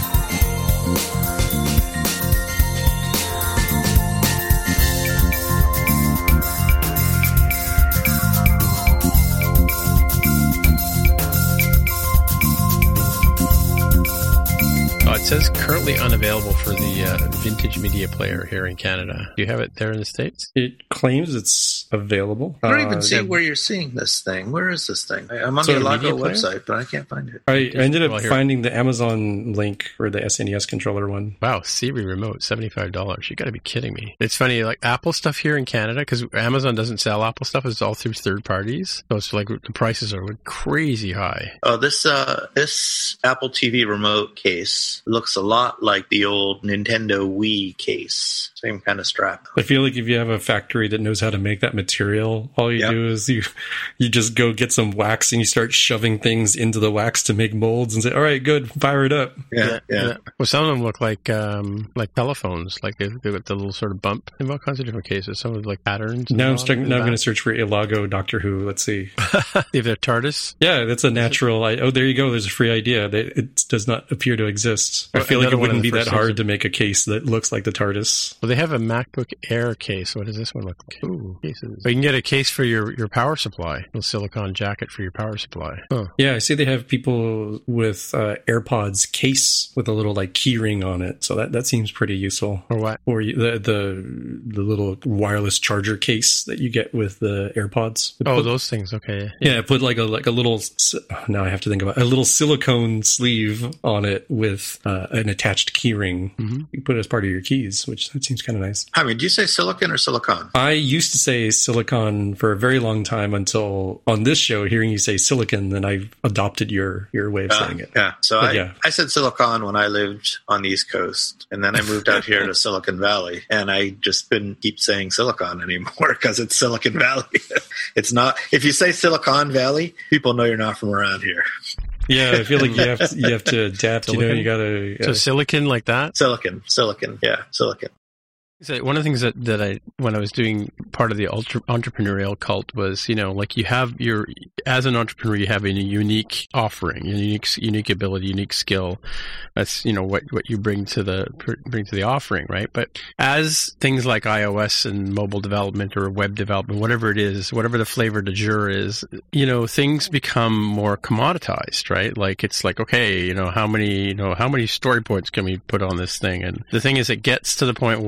Oh, it says currently unavailable for the uh, Vintage Media Player here in Canada. Do you have it there in the States? It claims it's available. I don't even Uh, see yeah. where you're seeing this thing. Where is this thing? I- I'm on So the the Alago media player? website, but I can't find it. I, I ended up Well, here- finding the Amazon link for the S N E S controller one. Wow, Siri remote, seventy-five dollars. You got to be kidding me. It's funny, like Apple stuff here in Canada, because Amazon doesn't sell Apple stuff. It's all through third parties. So it's like the prices are crazy high. Oh, this uh, this Apple T V remote case looks a lot like the old Nintendo Wii case. Same kind of strap. I feel like if you have a factory that knows how to make that material, all you Yep. do is you you just go get some wax and you start shoving things into the wax to make molds and say, "All right, good, fire it up." Yeah, yeah. Well, some of them look like um, like telephones, like they've they've got the little sort of bump in all kinds of different cases. Some with like patterns. Now I'm and starting, all now I'm that. going to search for Ilago Doctor Who. Let's see. They have their TARDIS. Yeah, that's a natural. I, oh, there you go. There's a free idea. They, it does not appear to exist. I Well, feel like it another one in wouldn't the be that first hard season. to make a case that looks like the TARDIS. Well, they have a MacBook Air case. What does this one look like? Ooh, cases. But you can get a case for your, your power supply. A little silicone jacket for your power supply. Huh. Yeah, I see they have people with uh, AirPods case with a little like key ring on it. So that, that seems pretty useful. Or what? Or you, the the the little wireless charger case that you get with the AirPods. Oh, Put- those things. Okay. Yeah, put like a like a little. s- oh, now I have to think about it, a little silicone sleeve on it with uh, an attached key ring. Mm-hmm. You put it as part of your keys, which that seems kind of nice. I mean, do you say silicon or silicon? I used to say silicon for a very long time until on this show, hearing you say silicon, then I've adopted your your way of Uh, saying it. yeah. So But I, yeah. I said silicon when I lived on the East Coast, and then I moved out here to Silicon Valley, and I just couldn't keep saying silicon anymore because it's Silicon Valley. It's not. If you say Silicon Valley, people know you're not from around here. Yeah, I feel like you have to, you have to adapt. You know, Silicon? you gotta. So Uh, silicon like that? Silicon, silicon, yeah, silicon. So one of the things that, that I, when I was doing part of the ultra, entrepreneurial cult was, you know, like you have your, as an entrepreneur, you have a unique offering, a unique, unique ability, unique skill. That's, you know, what, what you bring to the, bring to the offering, right? But as things like iOS and mobile development or web development, whatever it is, whatever the flavor de jour is, you know, things become more commoditized, right? Like it's like, okay, you know, how many, you know, how many story points can we put on this thing? And the thing is, it gets to the point where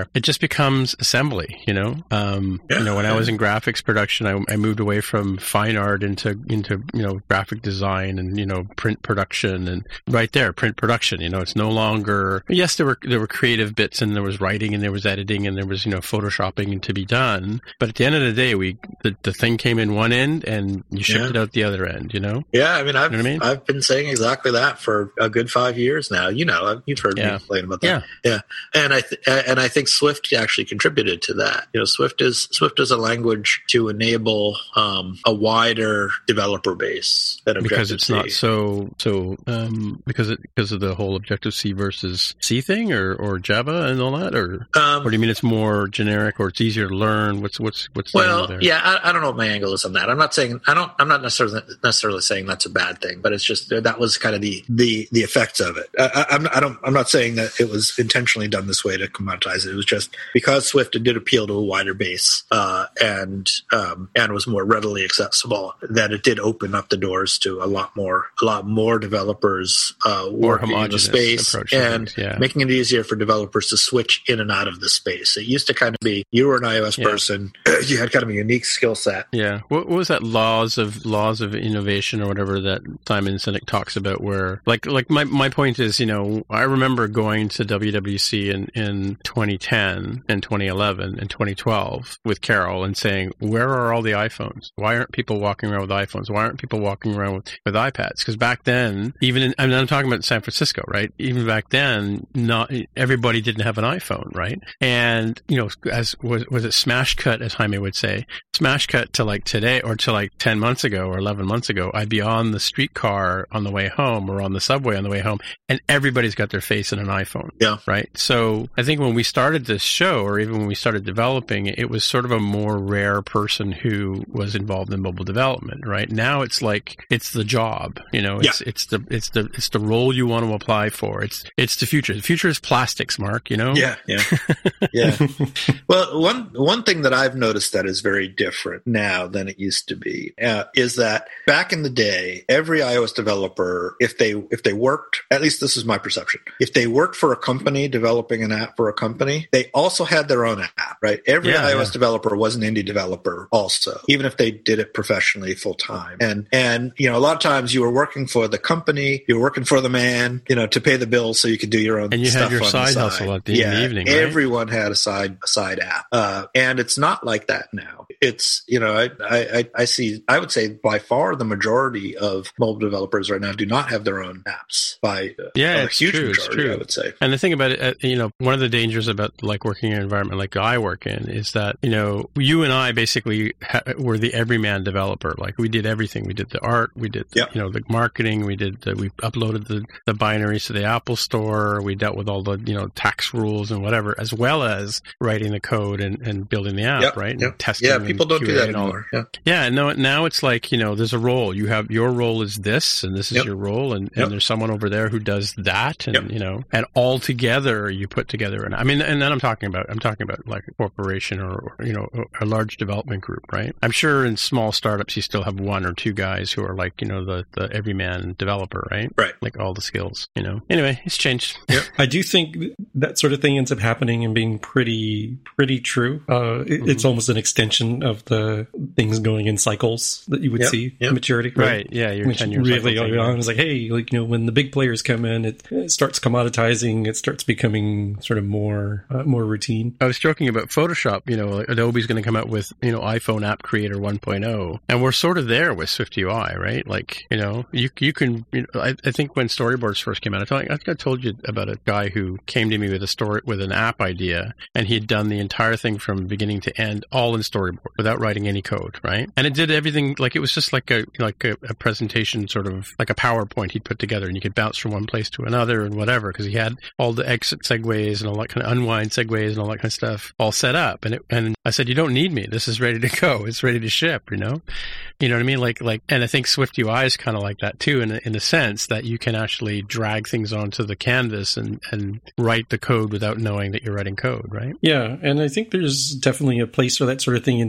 it just becomes assembly, you know? Um, Yeah. you know, when I was in graphics production, I, I moved away from fine art into, into, you know, graphic design and, you know, print production, and right there, print production, you know, it's no longer, yes, there were, there were creative bits, and there was writing, and there was editing, and there was, you know, photoshopping to be done. But at the end of the day, we, the, the thing came in one end and you shipped Yeah. it out the other end, you know? Yeah, I mean, I've You know what I mean? I've been saying exactly that for a good five years now. You know, I've- you've heard Yeah. me complain about that. Yeah, and I th- and I think Swift actually contributed to that. You know, Swift is Swift is a language to enable um, a wider developer base than Because Objective it's C. not so, so, um, because it, because of the whole Objective-C versus C thing, or, or Java and all that, or, Um, or do you mean it's more generic, or it's easier to learn? What's, what's, what's the Well, angle there? yeah, I, I don't know what my angle is on that. I'm not saying I don't. I'm not necessarily necessarily saying that's a bad thing, but it's just that was kind of the the the effects of it. I, I, I'm I don't. I'm not saying that it was intentionally done this way to commoditize it. It was just because Swift did appeal to a wider base uh, and um, and was more readily accessible, that it did open up the doors to a lot more a lot more developers uh, working in the homogeneous space approach to and things, yeah. making it easier for developers to switch in and out of the space. It used to kind of be you were an iOS Yeah. person, you had kind of a unique skill set. Yeah. What, what was that laws of laws of innovation or whatever that Simon Sinek talks about, where like like my, my point is, you know, I remember going to W W C in, in twenty ten and twenty eleven and twenty twelve with Carol and saying, where are all the iPhones? Why aren't people walking around with iPhones? Why aren't people walking around with, with iPads? Because back then, even in, I mean, I'm talking about San Francisco, right? Even back then, not everybody didn't have an iPhone, right? And, you know, as was, was it smash cut, as Jaime would say, smash cut to like today or to like ten months ago or eleven months ago, I'd be on the streetcar on the way home or on the subway on the way home, and everybody's got their face in an iPhone. Yeah. Right. So I think when we started this show, or even when we started developing, it was sort of a more rare person who was involved in mobile development. Right now, it's like it's the job. You know, it's Yeah. it's the it's the it's the role you want to apply for. It's it's the future. The future is plastics, Mark. You know. Yeah, yeah, yeah. Well, one one thing that I've noticed that is very different now than it used to be uh, is that back in the day, every iOS developer, if they if they worked, at least this is my perception, if they worked for a company developing an app for a company, they also had their own app, right? Every Yeah, iOS yeah. developer was an indie developer, also, even if they did it professionally full time. And and you know, a lot of times you were working for the company, you were working for the man, you know, to pay the bills so you could do your own. And you had stuff your on the side side hustle at the- in yeah, the evening, right? Everyone had a side a side app, uh, and it's not like that now. It's you know, I, I I see. I would say by far the majority of mobile developers right now do not have their own apps. By uh, Yeah, a it's huge true, it's majority, true. I would say. And the thing about it, uh, you know, one of the dangers about like working in an environment like I work in is that, you know, you and I basically ha- were the everyman developer. Like we did everything. We did the art, we did, the, Yep. you know, the marketing, we did the, we uploaded the, the binaries to the Apple Store. We dealt with all the, you know, tax rules and whatever, as well as writing the code and, and building the app, Yep, right? And yep. testing. Yeah, people and don't Q do A that and all anymore. Yeah. Yeah, no, now it's like, you know, there's a role. You have your role is this, and this is Yep. your role, and, Yep. and there's someone over there who does that, and Yep. you know, and all together you put together. And I mean, and then I'm talking about, I'm talking about like a corporation or, or you know, a large development group, right? I'm sure in small startups you still have one or two guys who are like, you know, the the everyman developer, right? Right. Like all the skills, you know. Anyway, it's changed. I do think that sort of thing ends up happening and being pretty pretty true. Uh, it, Mm-hmm. It's almost an extension of the things going in cycles that you would Yep, see yep. maturity. Right. Yeah. Your Which ten year really cycle early thing, on yeah. is like, hey, like, you know, when the big players come in, it, it starts commoditizing. It starts becoming sort of more uh, more routine. I was joking about Photoshop. You know, Adobe's going to come out with, you know, iPhone App Creator one point oh, and we're sort of there with SwiftUI, right? Like, you know, you you can. You know, I, I think when storyboards first came out, I, told, I think I told you about a guy who came to me with a story with an app idea, and he had done the entire thing from beginning to end, all in storyboard, without writing any code, right? And it did everything like it was just like a like a, a presentation, sort of like a PowerPoint he'd put together, and you could bounce from one place to another and whatever, because he had all the exit segues and all that kind of unwind segues and all that kind of stuff all set up. And it, and I said, you don't need me. This is ready to go. It's ready to ship. You know, you know what I mean? Like like, and I think SwiftUI is kind of like that too, in a, in the sense that you can actually drag things onto the canvas and and write the code without knowing that you're writing code, right? Yeah, and I think there's definitely a place for that sort of thing in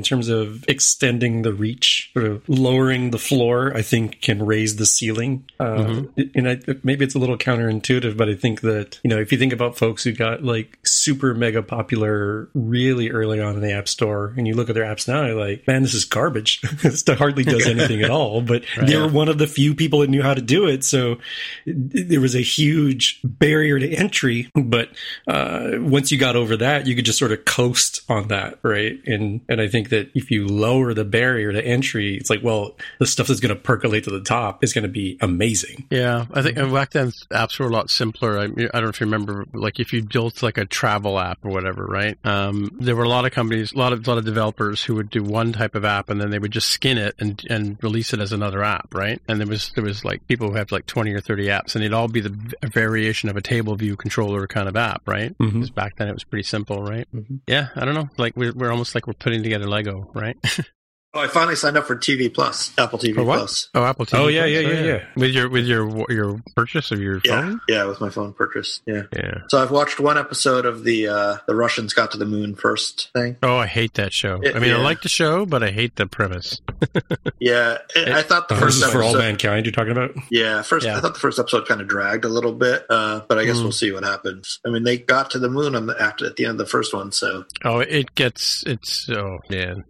terms of extending the reach, sort of lowering the floor, I think can raise the ceiling. Uh, mm-hmm. And I, maybe it's a little counterintuitive, but I think that, you know, if you think about folks who got like super mega popular really early on in the App Store, and you look at their apps now, you're like, man, this is garbage. This hardly does anything at all. But right. they were one of the few people that knew how to do it. So there was a huge barrier to entry. But uh, once you got over that, you could just sort of coast on that, right? And and I think that if you lower the barrier to entry, it's like, well, the stuff that's going to percolate to the top is going to be amazing. Yeah, I think back then apps were a lot simpler. I, I don't know if you remember, like if you built like a travel app or whatever, right? Um, there were a lot of companies, a lot of a lot of developers who would do one type of app and then they would just skin it and and release it as another app, right? And there was there was like people who had like twenty or thirty apps, and it'd all be the a variation of a table view controller kind of app, right? Because mm-hmm. back then it was pretty simple, right? Mm-hmm. Yeah, I don't know. Like we're we're almost like we're putting together Lego, right? Oh, I finally signed up for T V Plus, Apple T V for what? Plus. Oh, Apple T V. Oh, yeah, Plus. yeah, yeah, yeah, yeah. With your with your your purchase of your yeah, phone. Yeah, with my phone purchase. Yeah, yeah. So I've watched one episode of the uh, the Russians got to the moon first thing. Oh, I hate that show. It, I mean, yeah. I like the show, but I hate the premise. yeah, it, I thought the uh, first this is episode, for all mankind. You're talking about? Yeah, first yeah. I thought the first episode kind of dragged a little bit, uh, but I guess mm. we'll see what happens. I mean, they got to the moon on the, after at the end of the first one, so oh, it gets it's oh man,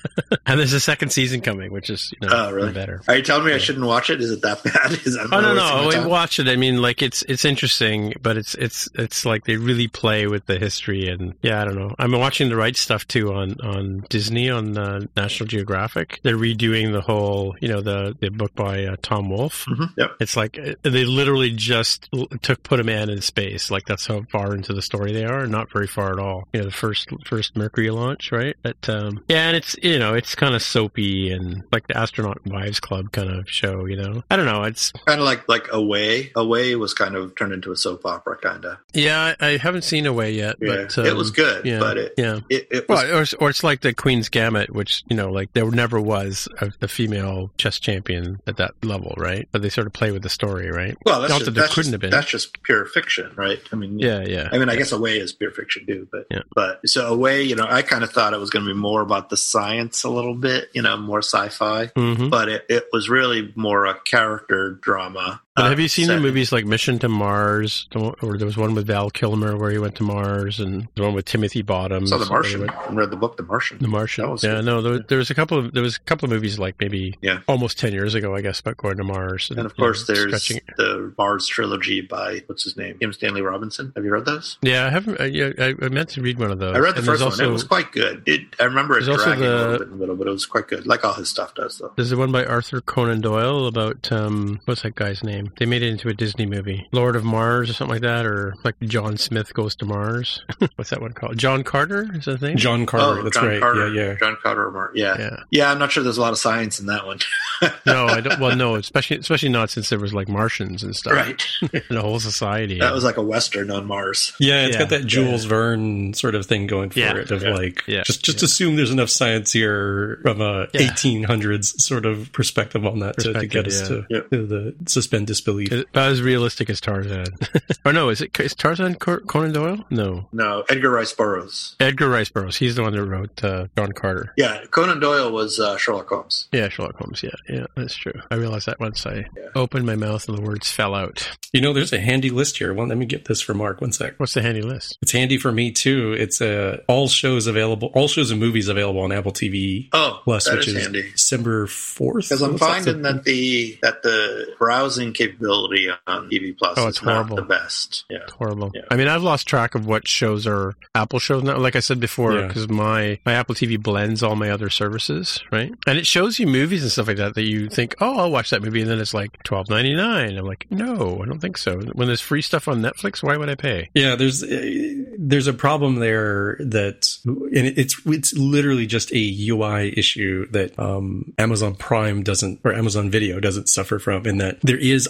and there's a second season coming, which is you know. Oh, really? Better. Are you telling me yeah. I shouldn't watch it? Is it that bad? Is that oh no, no, we watch it. I mean, like it's it's interesting, but it's it's it's like they really play with the history, and yeah, I don't know. I'm watching the right stuff too on on Disney on uh, National Geographic. They're redoing the whole, you know, the the book by uh, Tom Wolfe. Mm-hmm. Yep. It's like they literally just took put a man in space. Like that's how far into the story they are. Not very far at all. You know, the first first Mercury launch, right? But um, yeah, and it's you know it's kind of soapy and like the Astronaut Wives Club kind of show, you know. I don't know. It's kind of like like Away. Away was kind of turned into a soap opera, kind of. Yeah, I, I haven't seen Away yet. Yeah, but, um, it was good, yeah, but it yeah, it, it was. Well, or, or it's like the Queen's Gambit, which you know, like there never was a, a female chess champion at that level, right? But they sort of play with the story, right? Well, that's Not just, that there that's couldn't just, have been. That's just pure fiction, right? I mean, yeah, yeah. I mean, I yeah. guess Away is pure fiction too, but yeah. but so Away, you know, I kind of thought it was going to be more about the science a little bit, you know, more sci-fi, mm-hmm. but it, it was really more a character drama. But uh, have you seen setting. the movies like Mission to Mars, or there was one with Val Kilmer where he went to Mars, and the one with Timothy Bottoms? I saw The Martian. I read the book, The Martian. The Martian. Yeah, good. no, there, there was a couple of there was a couple of movies like maybe yeah. almost ten years ago, I guess, about going to Mars. And, and of course, know, there's stretching. the Mars trilogy by what's his name, Kim Stanley Robinson. Have you read those? Yeah, I haven't. Uh, yeah, I, I meant to read one of those. I read the and first also, one. It was quite good. It, I remember it dragging the, a little bit in the middle, but it was quite good. Like all his stuff does, though. There's the one by Arthur Conan Doyle about um, what's that guy's name? They made it into a Disney movie, Lord of Mars or something like that, or like John Smith Goes to Mars. What's that one called? John Carter is that the name? John Carter. Oh, that's John right. Carter. Yeah, yeah. John Carter. Mar- yeah. yeah, yeah. I'm not sure there's a lot of science in that one. no, I don't. Well, no, especially especially not since there was like Martians and stuff, right? And a whole society. That was like a Western on Mars. Yeah, it's yeah. got that Jules yeah. Verne sort of thing going for yeah. it. Of yeah. like, yeah. just just yeah. assume there's enough science here from a yeah. eighteen hundreds sort of perspective on that to, to get us yeah. to, yep. to the suspend disbelief. Is it about as realistic as Tarzan. Or no, is it is Tarzan Conan Doyle? No, no, Edgar Rice Burroughs. Edgar Rice Burroughs. He's the one that wrote uh, John Carter. Yeah, Conan Doyle was uh, Sherlock Holmes. Yeah, Sherlock Holmes. Yeah, yeah, that's true. I realized that once I yeah. opened my mouth and the words fell out. You know, there's a handy list here. Well, let me get this for Mark. One sec. What's the handy list? It's handy for me too. It's uh, all shows available, all shows and movies available on Apple T V. Oh, Plus, that which is is handy. December fourth. Because I'm finding that the that the browsing capability on T V Plus oh, is horrible. not the best. Yeah, it's horrible. Yeah. I mean, I've lost track of what shows are Apple shows now. Like I said before, because yeah. my my Apple T V blends all my other services, right? And it shows you movies and stuff like that that you think, oh, I'll watch that movie, and then it's like twelve ninety-nine. I'm like, no, I don't think so. When there's free stuff on Netflix, why would I pay? Yeah, there's uh, there's a problem there that, and it's it's literally just a U I issue that um, Amazon Prime doesn't, or Amazon Video doesn't suffer from, in that there is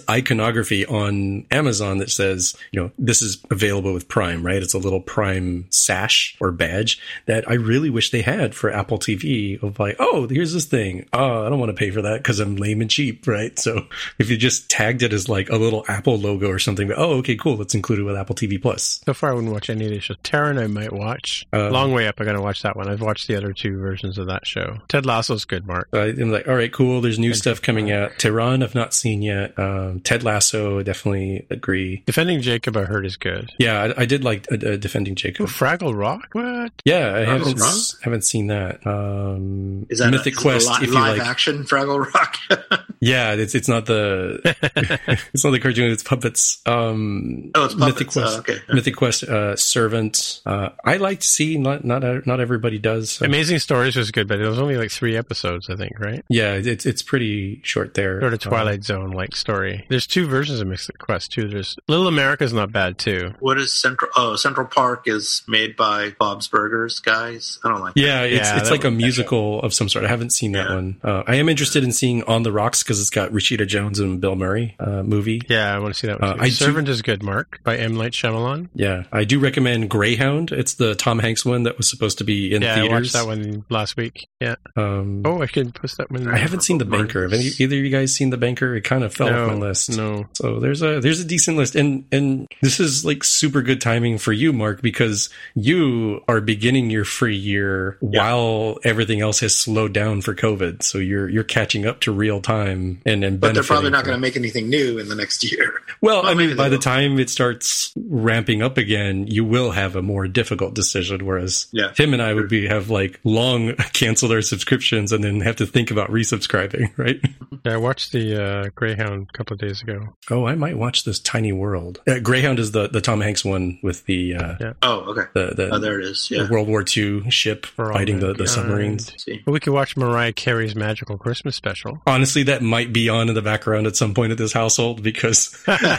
iconography on Amazon that says, you know, this is available with Prime, right? It's a little Prime sash or badge that I really wish they had for Apple T V of like, oh, here's this thing. Oh, I don't want to pay for that because I'm lame and cheap, right? So if you just tagged it as like a little Apple logo or something, oh, okay, cool, let's include it with Apple T V Plus. So far, I wouldn't watch any of these shows. Terran, I might watch. Uh, Long Way Up, I got to watch that one. I've watched the other two versions of that show. Ted Lasso's good, Mark. Uh, I'm like, all right, cool. There's new stuff coming out. Tehran, I've not seen yet. Um, Ted Lasso, definitely agree. Defending Jacob, I heard is good. Yeah, I, I did like uh, uh, Defending Jacob. Oh, Fraggle Rock? What? Yeah, I haven't s- haven't seen that. Um, is that Mythic a, Quest? Is it a li- if you live like, action Fraggle Rock? yeah, it's it's not the it's not the cartoon. It's puppets. Um, oh, it's puppets. Mythic Quest. Oh, okay. Mythic Quest. Uh, Servant. Uh, I like to see. Not not not everybody does. So. Amazing Stories was good, but it was only like three episodes, I think, right? Yeah, it's it's pretty short there. Sort of Twilight Zone like story. There's two versions of Mythic Quest too. There's Little America's not bad too. What is Central? Oh, Central Park is made by Bob's Burgers guys. I don't like. Yeah, that. it's yeah, it's like a musical of some sort. I haven't seen that yeah. one. Uh, I am interested in seeing On the Rocks because it's got Rashida Jones and Bill Murray uh, movie. Yeah, I want to see that one. Uh, too. I Servant do, is good, Mark, by M. Night Shyamalan. Yeah, I do recommend Greyhound. It's the Tom Hanks one that was supposed to be in yeah, theaters. I watched that one last week. Yeah. Um, oh, I can post that one. I haven't seen The Banker. Have any, either of you guys seen The Banker? It kind of fell no, off my list. No. So there's a there's a decent list, and and this is like super good timing for you, Mark, because you are beginning your free year yeah. while everything else has slowed down for COVID. So you're you're catching up to real time and and but they're probably not from... going to make anything new in the next year. Well, well I mean, by will. the time it starts ramping up again, you will have a more difficult decision. Whereas yeah. Tim and I would be have like long canceled our subscriptions and then have to think about resubscribing, right? Yeah, I watched the uh, Greyhound a couple of days ago. Oh, I might watch this Tiny World. Uh, Greyhound is the, the Tom Hanks one with the uh, yeah. oh okay the, the oh there it is yeah. the World War Two ship For fighting the, the submarines. Well, we could watch Mariah Carey's Magical Christmas Special. Honestly, that might be on in the background at some point at this household because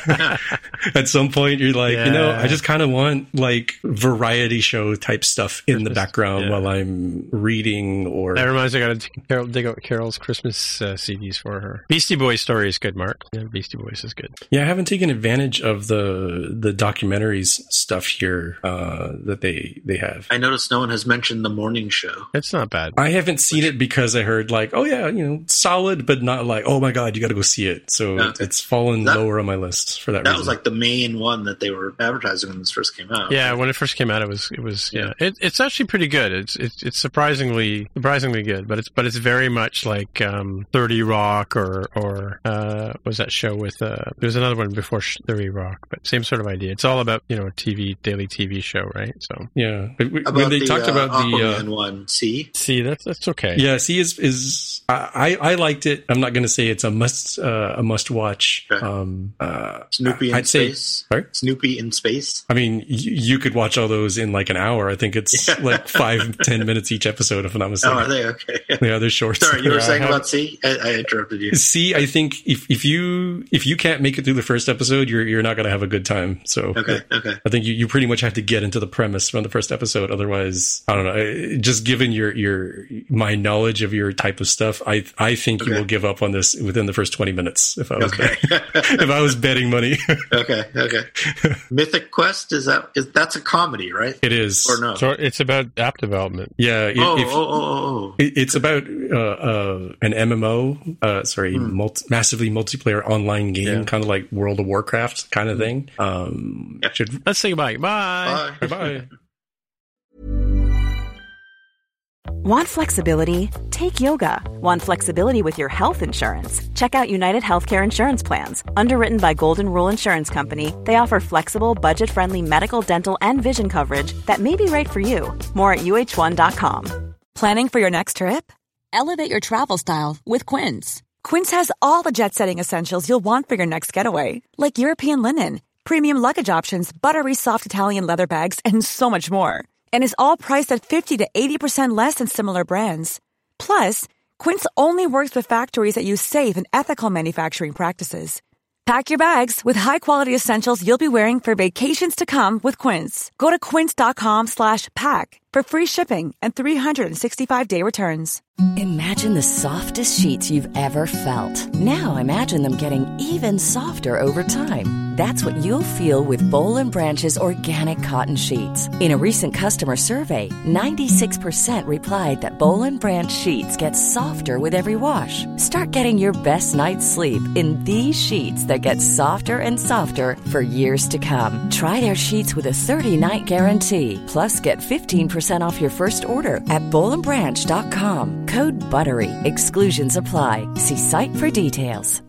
at some point you're like, yeah. you know, I just kind of want like variety show type stuff in Christmas, the background yeah. while I'm reading. Or that reminds me, I got to Carol, dig out Carol's Christmas uh, C Ds for her. Beastie Boys story is good, Mark. Yeah, Beastie Boys is good. Yeah, I haven't taken advantage of the the documentaries stuff here uh, that they they have. I noticed no one has mentioned The Morning Show. It's not bad. I haven't seen it because I heard like, oh yeah, you know, solid, but not like, oh my god, you got to go see it. So no, okay. it's fallen that, lower on my list for that. That reason. was like the main one that they were advertising when this first came out. Yeah, when it first came out, it was it was yeah, yeah. It, it's actually pretty good. It's it's it's surprisingly surprisingly good, but it's but it's very much like um, thirty Rock or or uh, what was that show with uh, there was another one before thirty Rock, but same sort of idea. It's all about, you know, a T V daily T V show, right? So yeah, about when they the, talked uh, about Aquaman the uh, one, see, see that's that's okay. Yeah, see is is I I liked it. I'm not going to say it's a must uh, a must watch. Okay. Um, uh, Snoopy in I'd space. Say, sorry? Snoopy in space. I mean, you, you could watch all those in like an hour. I think it's yeah. like five, ten minutes each episode, if I'm not mistaken. Oh, are they? Okay. Yeah, they're short. Sorry, you were yeah, saying have, about C? I, I interrupted you. C, I think if, if you if you can't make it through the first episode, you're you're not going to have a good time. So okay, okay. I think you, you pretty much have to get into the premise from the first episode. Otherwise, I don't know. Just given your your my knowledge of your type of stuff, I I think okay. you will give up on this within the first twenty minutes. If I was okay. bet, if I was betting money. okay, okay. Mythic Quest is that is that's a comedy, right? It is. Or no? So it's about app development. Yeah. It, oh, if, oh, oh, oh, oh. It, it's about uh, uh, an M M O. Uh, sorry, hmm. multi- massively multiplayer online game, yeah. kind of like World of Warcraft kind of thing. Um, yeah. should let's say bye. Bye. Bye. Bye. Want flexibility? Take yoga. Want flexibility with your health insurance? Check out United Healthcare Insurance Plans. Underwritten by Golden Rule Insurance Company, they offer flexible, budget-friendly medical, dental, and vision coverage that may be right for you. More at U H one dot com. Planning for your next trip? Elevate your travel style with Quince. Quince has all the jet-setting essentials you'll want for your next getaway, like European linen, premium luggage options, buttery soft Italian leather bags, and so much more. And is all priced at fifty to eighty percent less than similar brands. Plus, Quince only works with factories that use safe and ethical manufacturing practices. Pack your bags with high-quality essentials you'll be wearing for vacations to come with Quince. Go to quince.com slash pack for free shipping and three sixty-five day returns. Imagine the softest sheets you've ever felt. Now imagine them getting even softer over time. That's what you'll feel with Boll and Branch's organic cotton sheets. In a recent customer survey, ninety-six percent replied that Boll and Branch sheets get softer with every wash. Start getting your best night's sleep in these sheets that get softer and softer for years to come. Try their sheets with a thirty-night guarantee. Plus, get fifteen percent off your first order at boll and branch dot com. Code BUTTERY. Exclusions apply. See site for details.